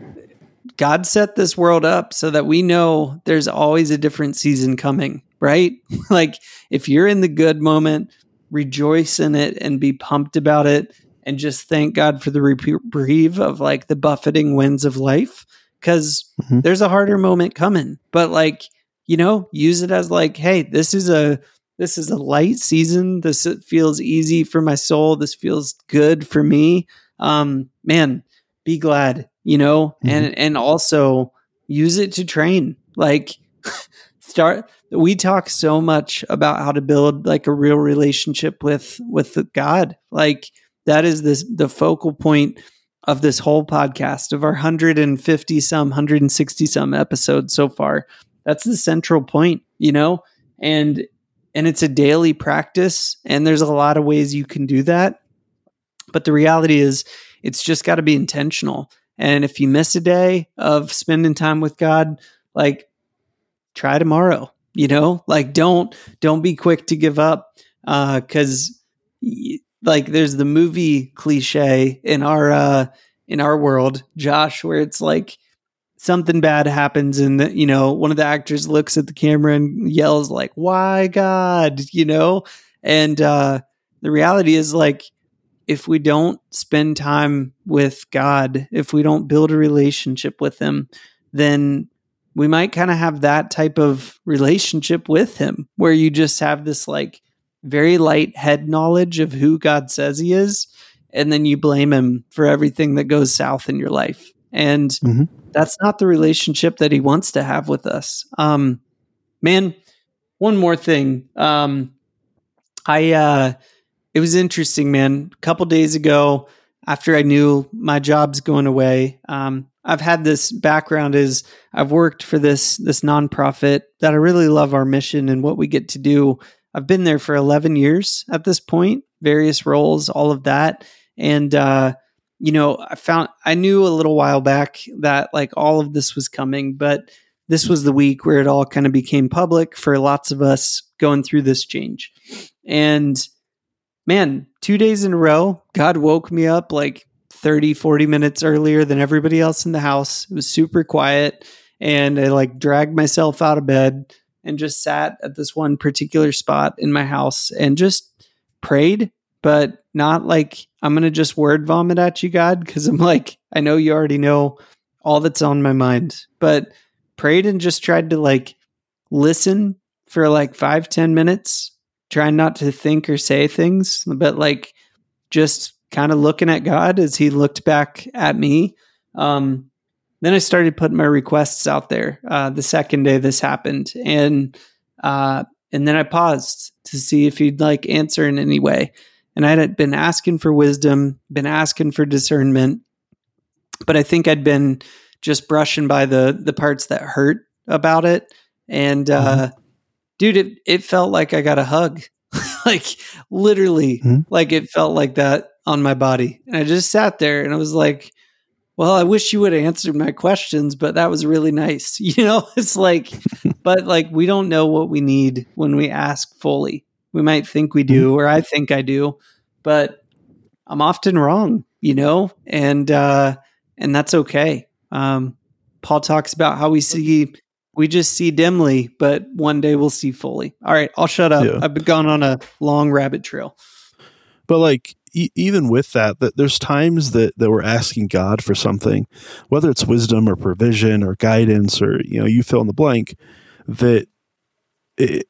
S2: God set this world up so that we know there's always a different season coming, right? Like if you're in the good moment, rejoice in it and be pumped about it and just thank God for the reprieve of like the buffeting winds of life, because mm-hmm. there's a harder moment coming. But like, you know, use it as like, hey, this is a this is a light season. This feels easy for my soul. This feels good for me. Um, man, be glad, you know, mm-hmm. and and also use it to train. Like start. We talk so much about how to build like a real relationship with, with God. Like that is this, the focal point of this whole podcast, of our one hundred fifty some, one hundred sixty some episodes so far. That's the central point, you know, and, and it's a daily practice, and there's a lot of ways you can do that. But the reality is it's just got to be intentional. And if you miss a day of spending time with God, like try tomorrow. You know, like don't don't be quick to give up, uh, because like there's the movie cliche in our uh, in our world, Josh, where it's like something bad happens and the, you know, one of the actors looks at the camera and yells like, "Why God?" You know, and uh, the reality is like if we don't spend time with God, if we don't build a relationship with Him, then we might kind of have that type of relationship with Him where you just have this like very light head knowledge of who God says he is, and then you blame him for everything that goes south in your life. And mm-hmm. that's not the relationship that he wants to have with us. Um, man, one more thing. Um, I, uh, it was interesting, man. A couple days ago, after I knew my job's going away, um, I've had this background is I've worked for this, this nonprofit that I really love our mission and what we get to do. I've been there for eleven years at this point, various roles, all of that. And, uh, you know, I found, I knew a little while back that like all of this was coming, but this was the week where it all kind of became public for lots of us going through this change. And man, two days in a row, God woke me up like thirty, forty minutes earlier than everybody else in the house. It was super quiet. And I like dragged myself out of bed and just sat at this one particular spot in my house and just prayed, but not like I'm going to just word vomit at you, God, because I'm like, I know you already know all that's on my mind, but prayed and just tried to like listen for like five, ten minutes, trying not to think or say things, but like just kind of looking at God as he looked back at me. Um, then I started putting my requests out there uh, the second day this happened. And uh, and then I paused to see if he'd like answer in any way. And I had been asking for wisdom, been asking for discernment, but I think I'd been just brushing by the the parts that hurt about it. And uh, mm-hmm. dude, it, it felt like I got a hug, like literally, mm-hmm. like it felt like that on my body. And I just sat there and I was like, well, I wish you would have answered my questions, but that was really nice. You know, it's like, but like, we don't know what we need when we ask fully. We might think we do, or I think I do, but I'm often wrong, you know, and, uh, and that's okay. Um, Paul talks about how we see, we just see dimly, but one day we'll see fully. All right, I'll shut up. Yeah. I've been gone on a long rabbit trail.
S1: But like, e- even with that, that there's times that, that we're asking God for something, whether it's wisdom or provision or guidance or, you know, you fill in the blank, that it,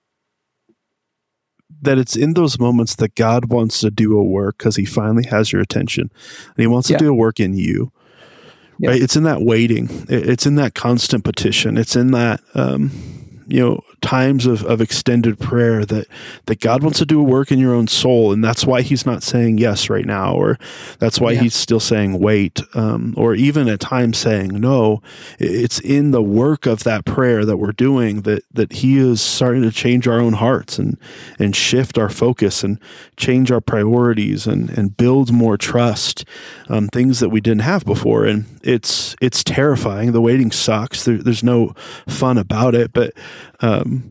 S1: that it's in those moments that God wants to do a work because he finally has your attention and he wants yeah. to do a work in you. Yeah. Right? It's in that waiting. It's in that constant petition. It's in that, um, you know, times of, of extended prayer that, that God wants to do a work in your own soul. And that's why he's not saying yes right now, or that's why yeah. he's still saying wait, um, or even at times saying no. It's in the work of that prayer that we're doing that, that he is starting to change our own hearts and, and shift our focus and change our priorities and, and build more trust, um, things that we didn't have before. And it's, it's terrifying. The waiting sucks. There, there's no fun about it, but Um,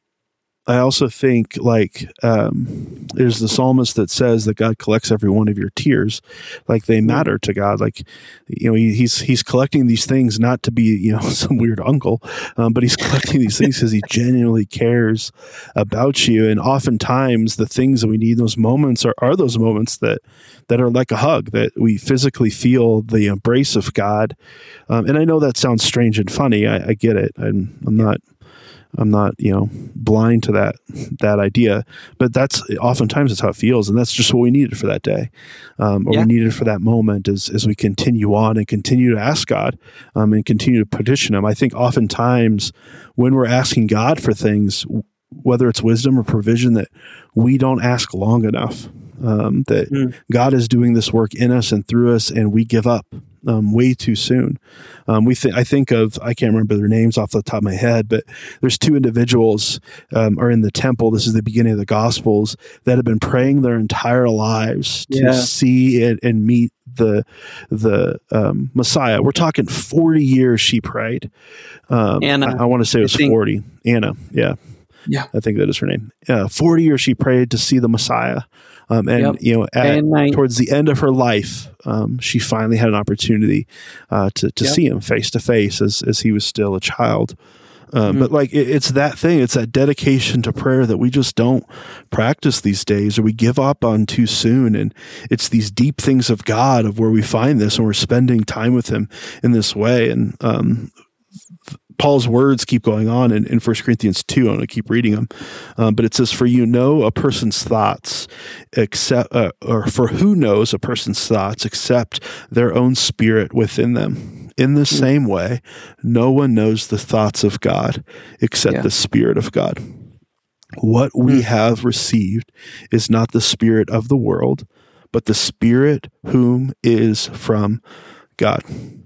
S1: I also think like, um, there's the psalmist that says that God collects every one of your tears, like they matter to God. Like, you know, he, he's, he's collecting these things not to be, you know, some weird uncle, um, but he's collecting these things because he genuinely cares about you. And oftentimes the things that we need in those moments are, are those moments that, that are like a hug, that we physically feel the embrace of God. Um, and I know that sounds strange and funny. I, I get it. I'm, I'm not, I'm not, you know, blind to that, that idea, but that's oftentimes it's how it feels. And that's just what we needed for that day. Um, or yeah. we needed for that moment as, as we continue on and continue to ask God, um, and continue to petition him. I think oftentimes when we're asking God for things, whether it's wisdom or provision, that we don't ask long enough, um, that mm. God is doing this work in us and through us, and we give up um, way too soon. Um, we th- I think of, I can't remember their names off the top of my head, but there's two individuals um, are in the temple. This is the beginning of the Gospels, that have been praying their entire lives to yeah. see it and meet the the um, Messiah. We're talking forty years she prayed. Um, Anna. I, I want to say it was think, forty. Anna, yeah. Yeah, I think that is her name. Uh, forty years she prayed to see the Messiah. Um, and, yep. you know, at, towards the end of her life, um, she finally had an opportunity uh, to, to yep. see him face to face as, as he was still a child. Um, mm-hmm. But like, it, it's that thing, it's that dedication to prayer that we just don't practice these days, or we give up on too soon. And it's these deep things of God of where we find this, and we're spending time with him in this way. And, um, Paul's words keep going on in, in First Corinthians two. I'm going to keep reading them. Um, but it says, for you know a person's thoughts, except, uh, or for who knows a person's thoughts except their own spirit within them. In the same way, no one knows the thoughts of God except yeah. the Spirit of God. What we have received is not the spirit of the world, but the Spirit whom is from God,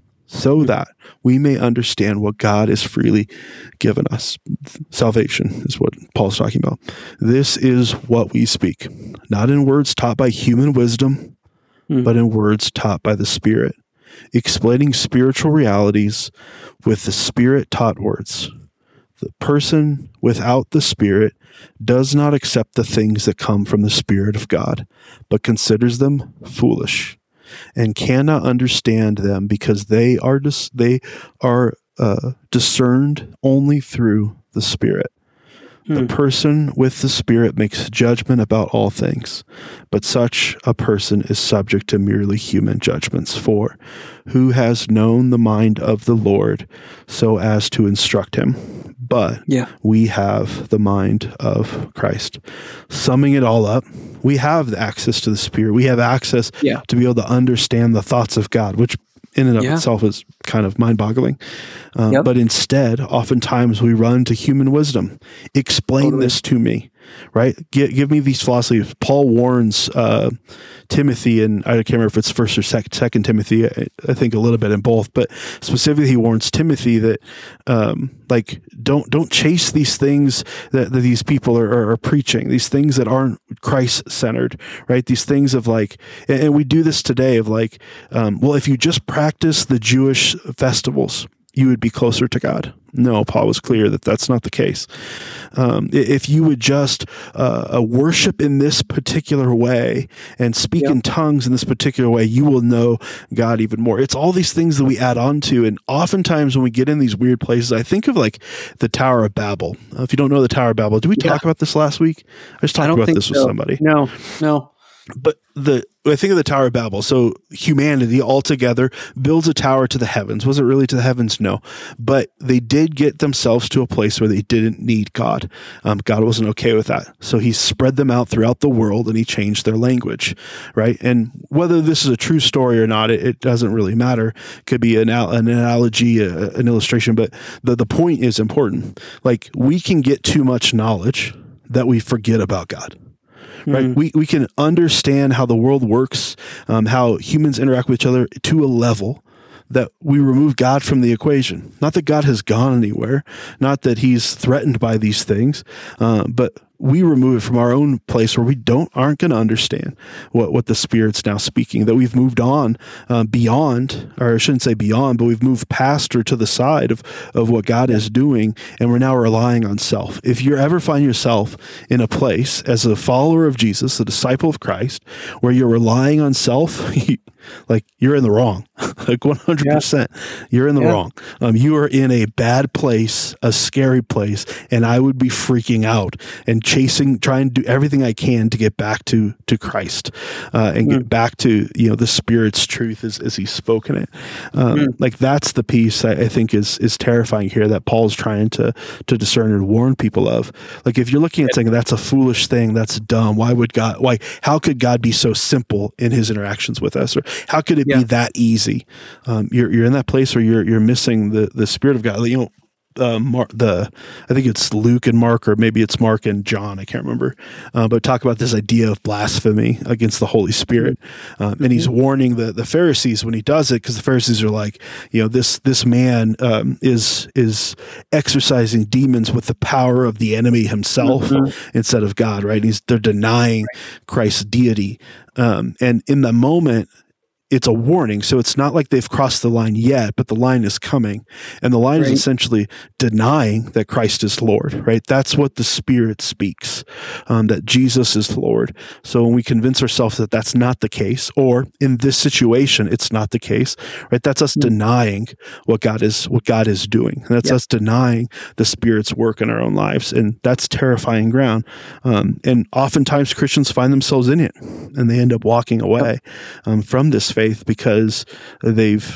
S1: so that we may understand what God has freely given us. Salvation is what Paul's talking about. This is what we speak, not in words taught by human wisdom, mm. but in words taught by the Spirit, explaining spiritual realities with the Spirit-taught words. The person without the Spirit does not accept the things that come from the Spirit of God, but considers them foolish, and cannot understand them because they are dis- they are uh, discerned only through the Spirit. The hmm. person with the Spirit makes judgment about all things, but such a person is subject to merely human judgments. For who has known the mind of the Lord so as to instruct him? But yeah. we have the mind of Christ. Summing it all up, we have the access to the Spirit. We have access yeah. to be able to understand the thoughts of God, which in and of yeah. itself is kind of mind-boggling. Um, yep. But instead, oftentimes we run to human wisdom. Explain totally. this to me, right? Give, give me these philosophies. Paul warns uh, Timothy, and I can't remember if it's first or sec- second Timothy, I, I think a little bit in both, but specifically he warns Timothy that um, like don't don't chase these things that, that these people are, are, are preaching, these things that aren't Christ-centered, right? These things of like, and, and we do this today of like, um, well, if you just practice the Jewish festivals, you would be closer to God. No, Paul was clear that that's not the case. Um, if you would just uh, worship in this particular way and speak yep. in tongues in this particular way, you will know God even more. It's all these things that we add on to. And oftentimes when we get in these weird places, I think of like the Tower of Babel. Uh, if you don't know the Tower of Babel, did we yeah. talk about this last week? I just talked I about this so. with somebody.
S2: No, no.
S1: But the I think of the Tower of Babel. So humanity altogether builds a tower to the heavens. Was it really to the heavens? No. But they did get themselves to a place where they didn't need God. Um, God wasn't okay with that. So he spread them out throughout the world and he changed their language, right? And whether this is a true story or not, it, it doesn't really matter. It could be an, an analogy, a, an illustration, but the, the point is important. Like we can get too much knowledge that we forget about God. Right, mm. we we can understand how the world works, um, how humans interact with each other to a level that we remove God from the equation. Not that God has gone anywhere, not that he's threatened by these things, uh, but we remove it from our own place where we don't aren't going to understand what, what the Spirit's now speaking, that we've moved on uh, beyond, or I shouldn't say beyond, but we've moved past or to the side of, of what God is doing, and we're now relying on self. If you ever find yourself in a place as a follower of Jesus, a disciple of Christ, where you're relying on self, like you're in the wrong, like one hundred percent, yeah. you're in the yeah. wrong. Um, you are in a bad place, a scary place, and I would be freaking out and chasing, trying to do everything I can to get back to to Christ uh, and mm. get back to you know the Spirit's truth as, as He's spoken it. Um, mm. Like that's the piece I, I think is is terrifying here that Paul's trying to to discern and warn people of. Like if you're looking at saying that's a foolish thing, that's dumb. Why would God? Why? How could God be so simple in His interactions with us? Or how could it yeah. be that easy? Um, you're you're in that place where you're you're missing the the Spirit of God. You know. Uh, Mar- the I think it's Luke and Mark, or maybe it's Mark and John. I can't remember, uh, but talk about this idea of blasphemy against the Holy Spirit, um, and he's warning the, the Pharisees when he does it, because the Pharisees are like, you know, this this man um, is is exorcising demons with the power of the enemy himself mm-hmm. instead of God, right? He's they're denying Christ's deity, um, and in the moment. It's a warning. So it's not like they've crossed the line yet, but the line is coming. And the line right. is essentially denying that Christ is Lord, right? That's what the Spirit speaks, um, that Jesus is Lord. So when we convince ourselves that that's not the case, or in this situation, it's not the case, right? That's us mm-hmm. denying what God is, what God is doing. And that's yep. us denying the Spirit's work in our own lives. And that's terrifying ground. Um, and oftentimes Christians find themselves in it and they end up walking away yep. um, from this faith because they've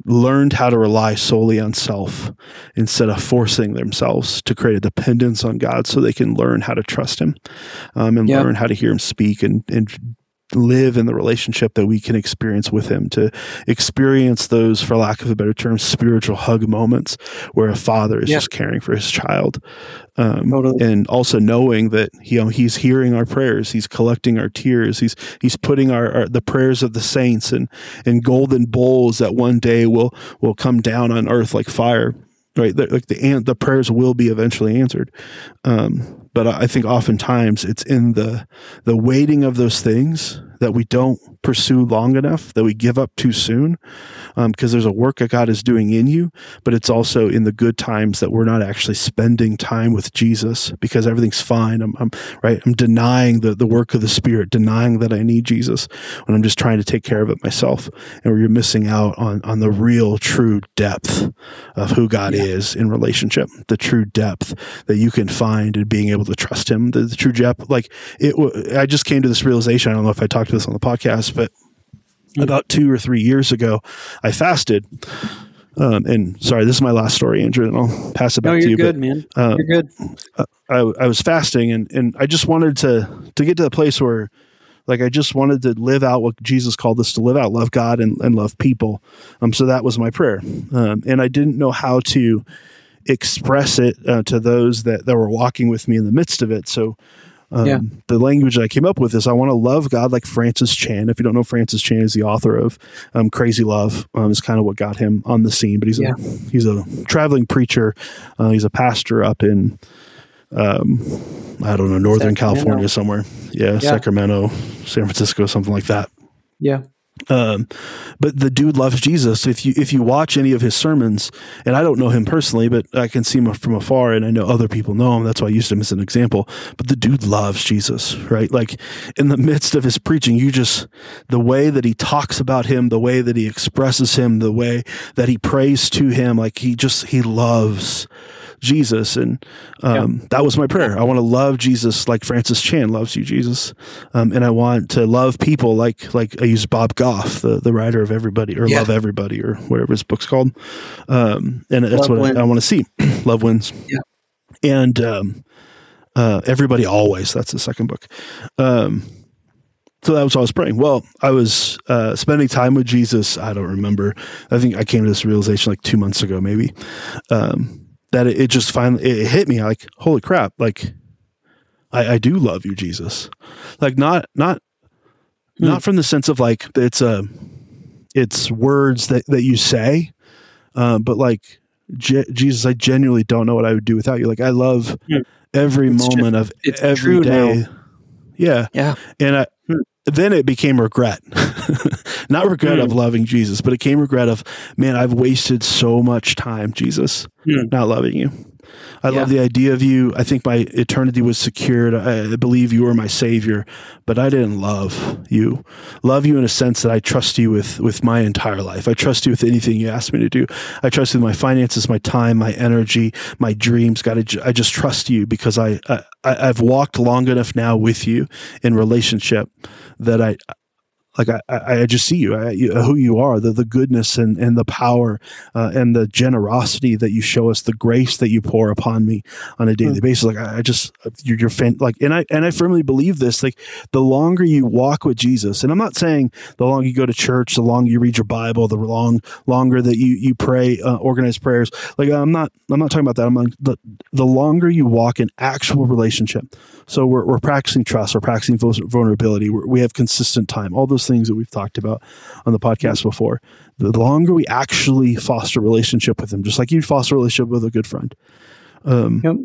S1: learned how to rely solely on self instead of forcing themselves to create a dependence on God so they can learn how to trust him um, and yep. learn how to hear him speak and, and live in the relationship that we can experience with him, to experience those, for lack of a better term, spiritual hug moments where a father is yeah. just caring for his child. Um, totally. And also knowing that you know, he's hearing our prayers, he's collecting our tears, he's he's putting our, our the prayers of the saints in, in golden bowls that one day will will come down on earth like fire. Right, the, like the the prayers will be eventually answered, um, but I think oftentimes it's in the the waiting of those things that we don't pursue long enough, that we give up too soon, because um, there's a work that God is doing in you, but it's also in the good times that we're not actually spending time with Jesus because everything's fine. I'm, I'm right. I'm denying the, the work of the Spirit, denying that I need Jesus when I'm just trying to take care of it myself, and where you're missing out on on the real, true depth of who God yeah. is in relationship, the true depth that you can find in being able to trust Him, the, the true depth. Like it, I just came to this realization. I don't know if I talked to this on the podcast, but about two or three years ago, I fasted. Um, and sorry, this is my last story, Andrew, and I'll pass it back
S2: no,
S1: to you.
S2: You're good,
S1: but,
S2: man.
S1: Um,
S2: you're good.
S1: I, I was fasting, and, and I just wanted to to get to the place where, like, I just wanted to live out what Jesus called us to live out, love God and, and love people. Um, so that was my prayer. Um, and I didn't know how to express it uh, to those that, that were walking with me in the midst of it. So Um, yeah. the language that I came up with is I want to love God like Francis Chan. If you don't know, Francis Chan is the author of um, Crazy Love. Um, is kind of what got him on the scene. But he's yeah. a he's a traveling preacher. Uh, he's a pastor up in um, I don't know Northern Sacramento. California somewhere. Yeah, yeah, Sacramento, San Francisco, something like that.
S2: Yeah.
S1: Um, but the dude loves Jesus. If you if you watch any of his sermons, and I don't know him personally, but I can see him from afar, and I know other people know him. That's why I used him as an example. But the dude loves Jesus, right? Like in the midst of his preaching, you just the way that he talks about him, the way that he expresses him, the way that he prays to him, like he just he loves Jesus. And um, yeah. that was my prayer. I want to love Jesus like Francis Chan loves you, Jesus. Um, and I want to love people like, like I use Bob Goff, the, the writer of Everybody or yeah. Love Everybody or whatever his book's called. Um, and that's love what I, I want to see. Love wins.
S2: Yeah.
S1: And um, uh, Everybody Always, that's the second book. Um, So that was what I was praying. Well, I was uh, spending time with Jesus. I don't remember. I think I came to this realization like two months ago, maybe. Um, that it, it just finally, it hit me like, holy crap. Like I, I do love you, Jesus. Like not, not, hmm. not from the sense of like, it's a, it's words that, that you say, uh, but like Je- Jesus, I genuinely don't know what I would do without you. Like I love hmm. every it's moment just, of it's every day. Now. Yeah.
S2: Yeah.
S1: And I, hmm. then it became regret, not regret mm. of loving Jesus, but it came regret of, man, I've wasted so much time, Jesus, mm. not loving you. I yeah. love the idea of you. I think my eternity was secured. I believe you were my savior, but I didn't love you. Love you in a sense that I trust you with, with my entire life. I trust you with anything you ask me to do. I trust you with my finances, my time, my energy, my dreams. God, I just trust you because I, I, I've walked long enough now with you in relationship that I, like I, I just see you, I, you, who you are, the the goodness and, and the power uh, and the generosity that you show us, the grace that you pour upon me on a daily mm. basis. Like I, I just, you're, you're fan, like, and I and I firmly believe this. Like the longer you walk with Jesus, and I'm not saying the longer you go to church, the longer you read your Bible, the long longer that you you pray, uh, organized prayers. Like I'm not I'm not talking about that. I'm like the the longer you walk in actual relationship. So we're we're practicing trust, we're practicing vulnerability, we're, we have consistent time, all those things that we've talked about on the podcast before. The longer we actually foster a relationship with him, just like you foster a relationship with a good friend, um, yep.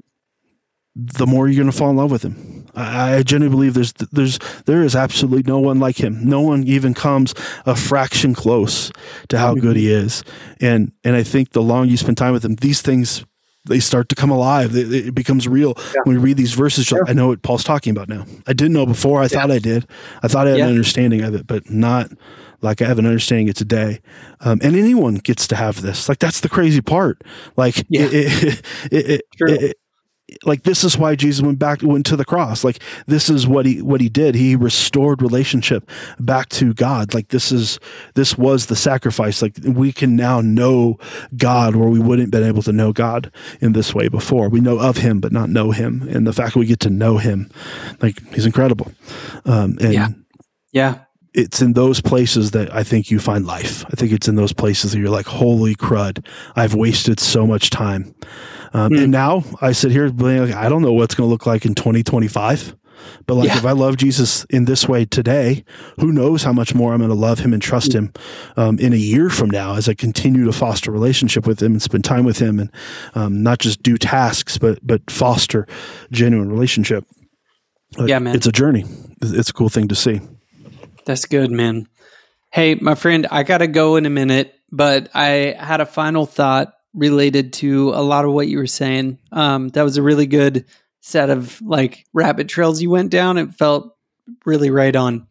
S1: the more you're going to fall in love with him. I, I genuinely believe there's there's there is absolutely no one like him. No one even comes a fraction close to how mm-hmm. good he is. And and I think the longer you spend time with him, these things, they start to come alive. It, it becomes real. Yeah. When we read these verses, sure. I know what Paul's talking about now. I didn't know before. I yeah. thought I did. I thought I had yeah. an understanding of it, but not like I have an understanding of it today. Um, and anyone gets to have this. Like, that's the crazy part. Like, yeah. it, it, it, it, it, like this is why Jesus went back, went to the cross. Like this is what he, what he did. He restored relationship back to God. Like this is, this was the sacrifice. Like we can now know God where we wouldn't have been able to know God in this way before. We know of him, but not know him. And the fact that we get to know him, like he's incredible. Um, and
S2: yeah. Yeah.
S1: It's in those places that I think you find life. I think it's in those places that you're like, holy crud, I've wasted so much time. Um, mm. And now I sit here, like, I don't know what's going to look like in twenty twenty-five. But like, yeah. if I love Jesus in this way today, who knows how much more I'm going to love him and trust him um, in a year from now as I continue to foster a relationship with him and spend time with him and um, not just do tasks, but but foster genuine relationship. Like,
S2: yeah, man.
S1: It's a journey. It's a cool thing to see.
S2: That's good, man. Hey, my friend, I got to go in a minute, but I had a final thought related to a lot of what you were saying. Um, that was a really good set of like rabbit trails you went down. It felt really right on.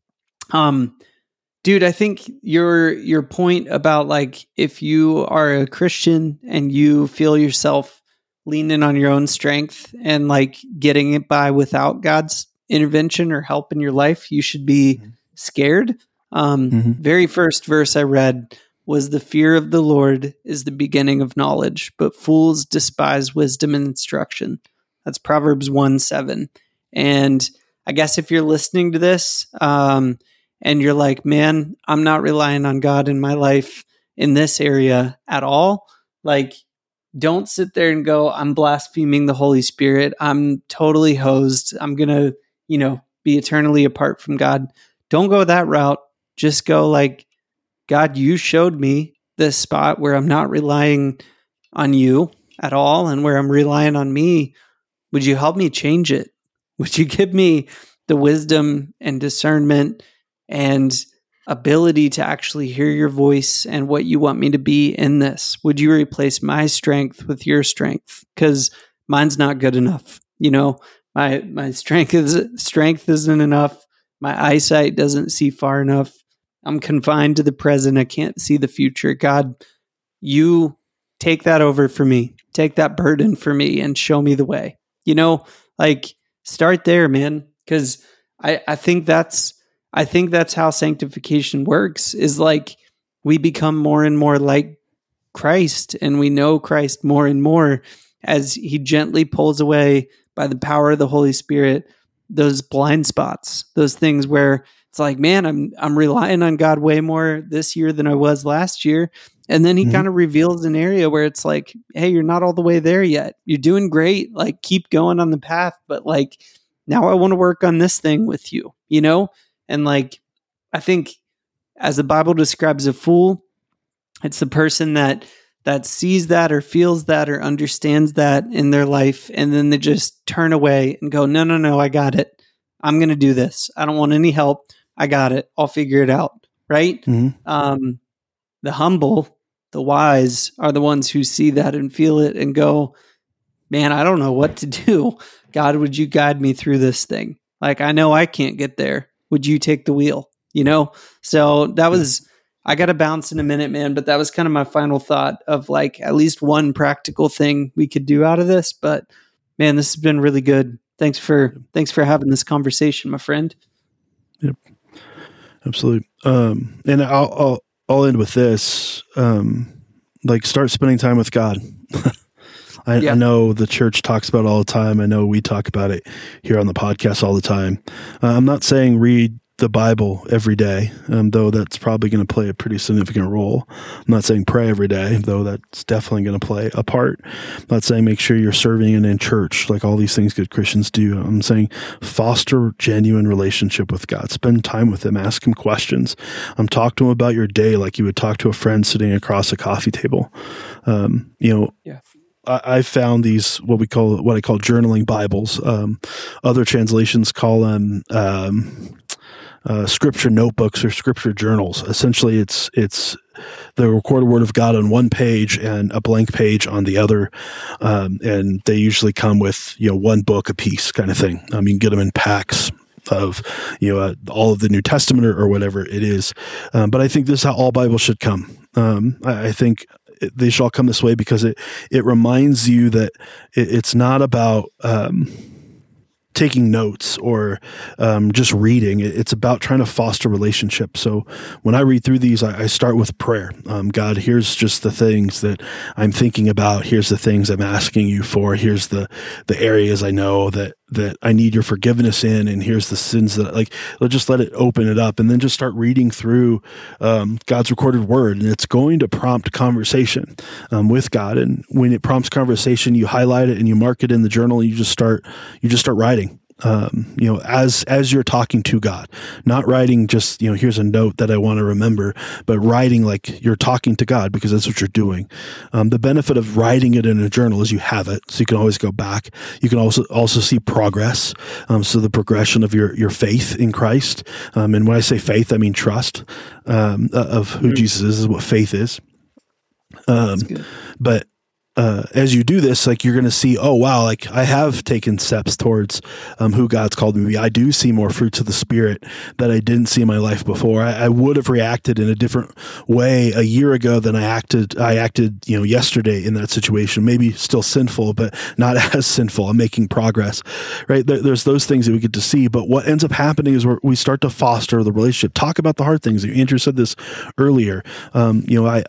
S2: Um, dude, I think your your point about like if you are a Christian and you feel yourself leaning on your own strength and like getting it by without God's intervention or help in your life, you should be mm-hmm. scared. Um, mm-hmm. Very first verse I read was the fear of the Lord is the beginning of knowledge, but fools despise wisdom and instruction. That's Proverbs one seven. And I guess if you're listening to this um, and you're like, man, I'm not relying on God in my life in this area at all, like, don't sit there and go, I'm blaspheming the Holy Spirit. I'm totally hosed. I'm going to, you know, be eternally apart from God. Don't go that route. Just go like, God, you showed me this spot where I'm not relying on you at all and where I'm relying on me. Would you help me change it? Would you give me the wisdom and discernment and ability to actually hear your voice and what you want me to be in this? Would you replace my strength with your strength? Because mine's not good enough. You know, my my strength is strength isn't enough. My eyesight doesn't see far enough. I'm confined to the present. I can't see the future. God, you take that over for me. Take that burden for me and show me the way. You know, like start there, man. Because I, I think that's I think that's how sanctification works, is like we become more and more like Christ, and we know Christ more and more as he gently pulls away by the power of the Holy Spirit those blind spots, those things where it's like, man, I'm I'm relying on God way more this year than I was last year. And then he mm-hmm. kind of reveals an area where it's like, hey, you're not all the way there yet. You're doing great. Like, keep going on the path. But like, now I want to work on this thing with you, you know? And like, I think as the Bible describes a fool, it's the person that that sees that or feels that or understands that in their life. And then they just turn away and go, no, no, no, I got it. I'm going to do this. I don't want any help. I got it. I'll figure it out. Right. Mm-hmm. Um, the humble, the wise are the ones who see that and feel it and go, man, I don't know what to do. God, would you guide me through this thing? Like, I know I can't get there. Would you take the wheel? You know? So that was, I got to bounce in a minute, man, but that was kind of my final thought of like at least one practical thing we could do out of this. But man, this has been really good. Thanks for, thanks for having this conversation, my friend.
S1: Yep. Absolutely. Um, and I'll, I'll, I'll end with this. Um, like start spending time with God. I, yeah. I know the church talks about it all the time. I know we talk about it here on the podcast all the time. Uh, I'm not saying read the Bible every day, um, though that's probably going to play a pretty significant role. I'm not saying pray every day, though that's definitely going to play a part. I'm not saying make sure you're serving in, in church, like all these things good Christians do. I'm saying foster genuine relationship with God. Spend time with him. Ask him questions. Um, talk to him about your day like you would talk to a friend sitting across a coffee table. Um, you know, yeah. I found these, what we call, what I call journaling Bibles. Um, other translations call them, um, uh, scripture notebooks or scripture journals. Essentially it's, it's the recorded word of God on one page and a blank page on the other. Um, and they usually come with, you know, one book a piece kind of thing. Um, you can get them in packs of, you know, uh, all of the New Testament or, or whatever it is. Um, but I think this is how all Bibles should come. Um, I, I think it, they shall come this way, because it, it reminds you that it, it's not about, um, taking notes or um, just reading. It's about trying to foster relationship. So when I read through these, I, I start with prayer. Um, God, here's just the things that I'm thinking about. Here's the things I'm asking you for. Here's the the areas I know that that I need your forgiveness in, and here's the sins that, like, let's just let it open it up, and then just start reading through um, God's recorded word, and it's going to prompt conversation um, with God. And when it prompts conversation, you highlight it and you mark it in the journal, and you just start you just start writing. Um, you know, as as you're talking to God, not writing just, you know, here's a note that I want to remember, but writing like you're talking to God, because that's what you're doing. Um, the benefit of writing it in a journal is you have it, so you can always go back. You can also also see progress. Um, so the progression of your your faith in Christ. Um, and when I say faith, I mean trust um, of who mm-hmm. Jesus is, is what faith is. Um, but Uh, as you do this, like, you're going to see, oh, wow, like, I have taken steps towards um, who God's called me to be. I do see more fruits of the Spirit that I didn't see in my life before. I, I would have reacted in a different way a year ago than I acted. I acted, you know, yesterday in that situation. Maybe still sinful, but not as sinful. I'm making progress, right? There, there's those things that we get to see. But what ends up happening is we're, we start to foster the relationship. Talk about the hard things. Andrew said this earlier. Um, you know, I.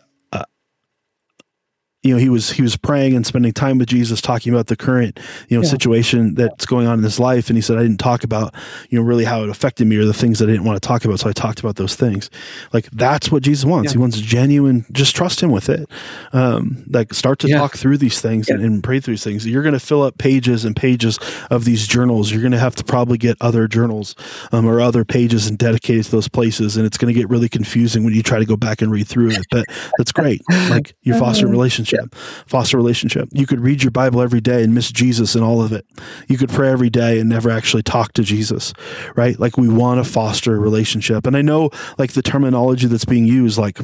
S1: You know, he was he was praying and spending time with Jesus, talking about the current, you know, yeah. situation that's going on in his life. And he said, I didn't talk about, you know, really how it affected me or the things that I didn't want to talk about. So I talked about those things. Like, that's what Jesus wants. Yeah. He wants genuine, just trust him with it. Um, like, start to yeah. talk through these things yeah. and, and pray through these things. You're going to fill up pages and pages of these journals. You're going to have to probably get other journals um, or other pages and dedicate it to those places. And it's going to get really confusing when you try to go back and read through it. But that's great. Like, you're fostering relationship. Yeah. Foster relationship. You could read your Bible every day and miss Jesus in all of it. You could pray every day and never actually talk to Jesus, right? Like, we want to foster a relationship. And I know, like, the terminology that's being used, like,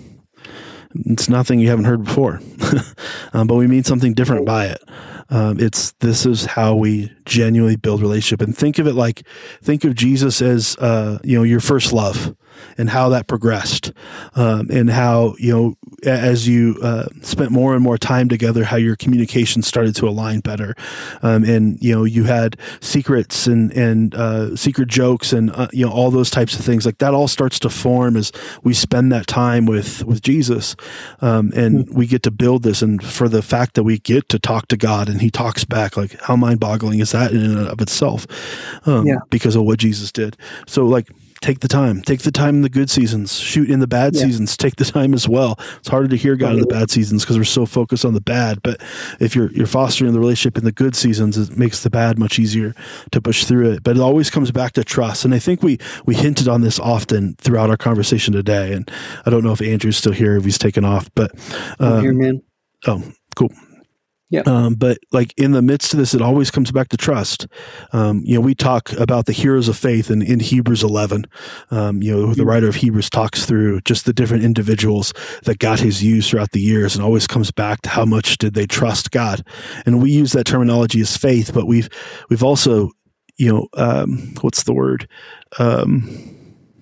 S1: it's nothing you haven't heard before, um, but we mean something different by it. Um, it's, this is how we genuinely build relationship. And think of it like, think of Jesus as, uh, you know, your first love, and how that progressed, um, and how, you know, as you uh, spent more and more time together, how your communication started to align better. Um, and, you know, you had secrets and, and uh, secret jokes and, uh, you know, all those types of things. Like, that all starts to form as we spend that time with, with Jesus. Um, and mm-hmm. we get to build this. And for the fact that we get to talk to God and he talks back, like, how mind boggling is that in and of itself? Um, yeah. Because of what Jesus did. So, like, take the time. Take the time in the good seasons. Shoot in the bad yeah. seasons. Take the time as well. It's harder to hear God in the bad seasons because we're so focused on the bad. But if you're you're fostering the relationship in the good seasons, it makes the bad much easier to push through it. But it always comes back to trust. And I think we we hinted on this often throughout our conversation today. And I don't know if Andrew's still here, if he's taken off. But um,
S2: I'm here, man.
S1: Oh, cool.
S2: Yeah.
S1: Um, but like, in the midst of this, it always comes back to trust. Um, you know, we talk about the heroes of faith in, in Hebrews eleven. Um, you know, mm-hmm. the writer of Hebrews talks through just the different individuals that God has used throughout the years, and always comes back to how much did they trust God. And we use that terminology as faith, but we've, we've also, you know, um, what's the word? Um,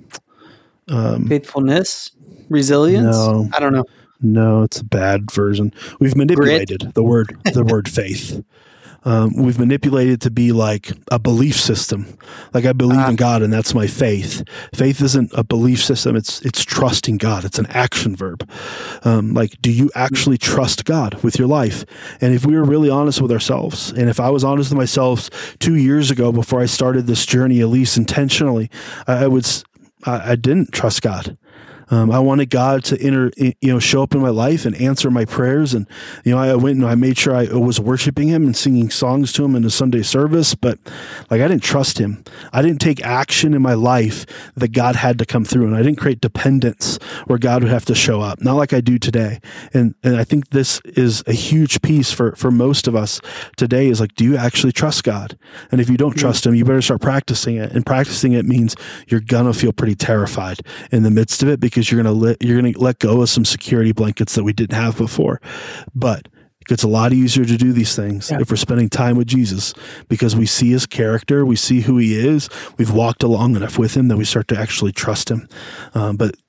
S2: um, Faithfulness, resilience.
S1: No,
S2: I don't know.
S1: No, it's a bad version. We've manipulated Grit. the word, the word faith. Um, we've manipulated to be like a belief system. Like, I believe uh, in God and that's my faith. Faith isn't a belief system. It's, it's trusting God. It's an action verb. Um, like, do you actually trust God with your life? And if we were really honest with ourselves, and if I was honest with myself two years ago before I started this journey, at least intentionally, I, I would, I, I didn't trust God. Um, I wanted God to enter, you know, show up in my life and answer my prayers. And, you know, I went and I made sure I was worshiping him and singing songs to him in a Sunday service. But, like, I didn't trust him. I didn't take action in my life that God had to come through. And I didn't create dependence where God would have to show up. Not like I do today. And and I think this is a huge piece for, for most of us today, is like, do you actually trust God? And if you don't trust him, you better start practicing it. And practicing it means you're going to feel pretty terrified in the midst of it, because Because you're gonna let you're gonna let go of some security blankets that we didn't have before. But it gets a lot easier to do these things yeah. if we're spending time with Jesus, because we see his character, we see who he is, we've walked along enough with him that we start to actually trust him. Um, but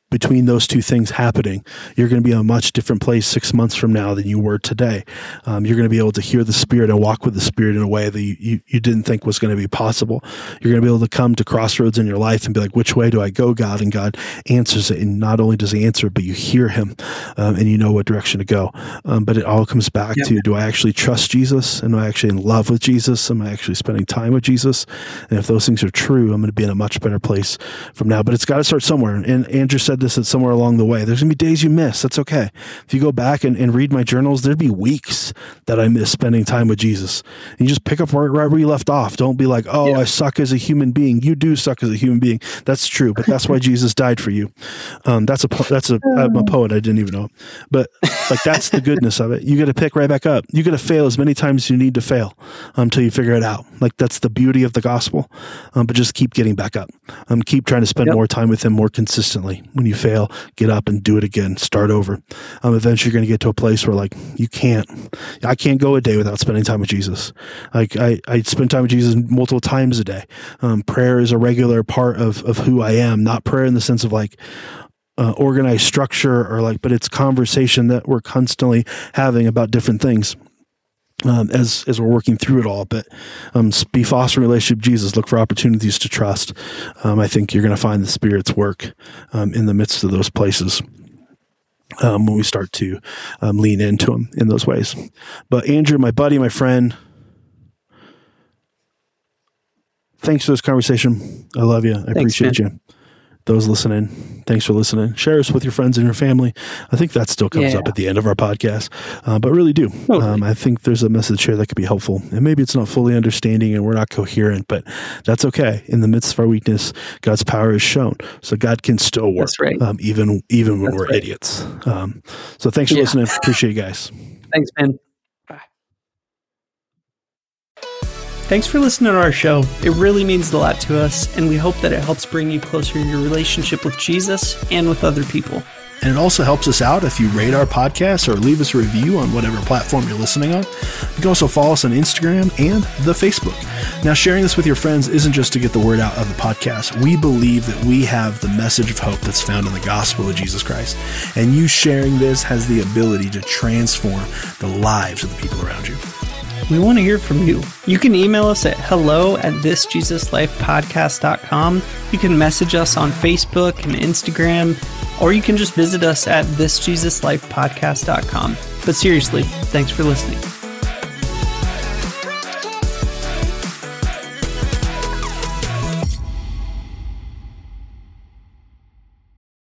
S1: between those two things happening, you're going to be in a much different place six months from now than you were today. Um, you're going to be able to hear the Spirit and walk with the Spirit in a way that you, you, you didn't think was going to be possible. You're going to be able to come to crossroads in your life and be like, which way do I go, God? And God answers it. And not only does he answer it, but you hear him um, and you know what direction to go. Um, but it all comes back yep. to, do I actually trust Jesus? Am I actually in love with Jesus? Am I actually spending time with Jesus? And if those things are true, I'm going to be in a much better place from now. But it's got to start somewhere. And Andrew said this at somewhere along the way. There's going to be days you miss. That's okay. If you go back and, and read my journals, there'd be weeks that I miss spending time with Jesus. And you just pick up right, right where you left off. Don't be like, oh, yeah. I suck as a human being. You do suck as a human being. That's true. But that's why Jesus died for you. Um, that's a, that's a, I'm a poet. I didn't even know. But like, that's the goodness of it. You got to pick right back up. You got to fail as many times as you need to fail until you figure it out. Like, that's the beauty of the gospel. Um, but just keep getting back up. Um, keep trying to spend yep. more time with him more consistently. When you fail, get up and do it again. Start over. Um, eventually, you're going to get to a place where, like, you can't. I can't go a day without spending time with Jesus. Like, I, I spend time with Jesus multiple times a day. Um, prayer is a regular part of of who I am. Not prayer in the sense of like uh, organized structure or like, but it's conversation that we're constantly having about different things. Um, as as we're working through it all, but um, be fostering a relationship with Jesus. Look for opportunities to trust. Um, I think you're going to find the Spirit's work um, in the midst of those places um, when we start to um, lean into Him in those ways. But Andrew, my buddy, my friend, thanks for this conversation. I love you. I thanks, appreciate man. you. Those listening, thanks for listening. Share us with your friends and your family. I think that still comes yeah. up at the end of our podcast, uh, but really do. Okay. Um, I think there's a message here that could be helpful, and maybe it's not fully understanding and we're not coherent, but that's okay. In the midst of our weakness, God's power is shown, so God can still work, that's right. um, even even when that's we're right. idiots. Um, so thanks for yeah. listening. Appreciate you guys.
S2: Thanks, man. Bye. Thanks for listening to our show. It really means a lot to us, and we hope that it helps bring you closer in your relationship with Jesus and with other people.
S1: And it also helps us out if you rate our podcast or leave us a review on whatever platform you're listening on. You can also follow us on Instagram and the Facebook. Now, sharing this with your friends isn't just to get the word out of the podcast. We believe that we have the message of hope that's found in the gospel of Jesus Christ. And you sharing this has the ability to transform the lives of the people around you.
S2: We want to hear from you. You can email us at hello at this jesus life podcast dot com. You can message us on Facebook and Instagram, or you can just visit us at this jesus life podcast dot com. But seriously, thanks for listening.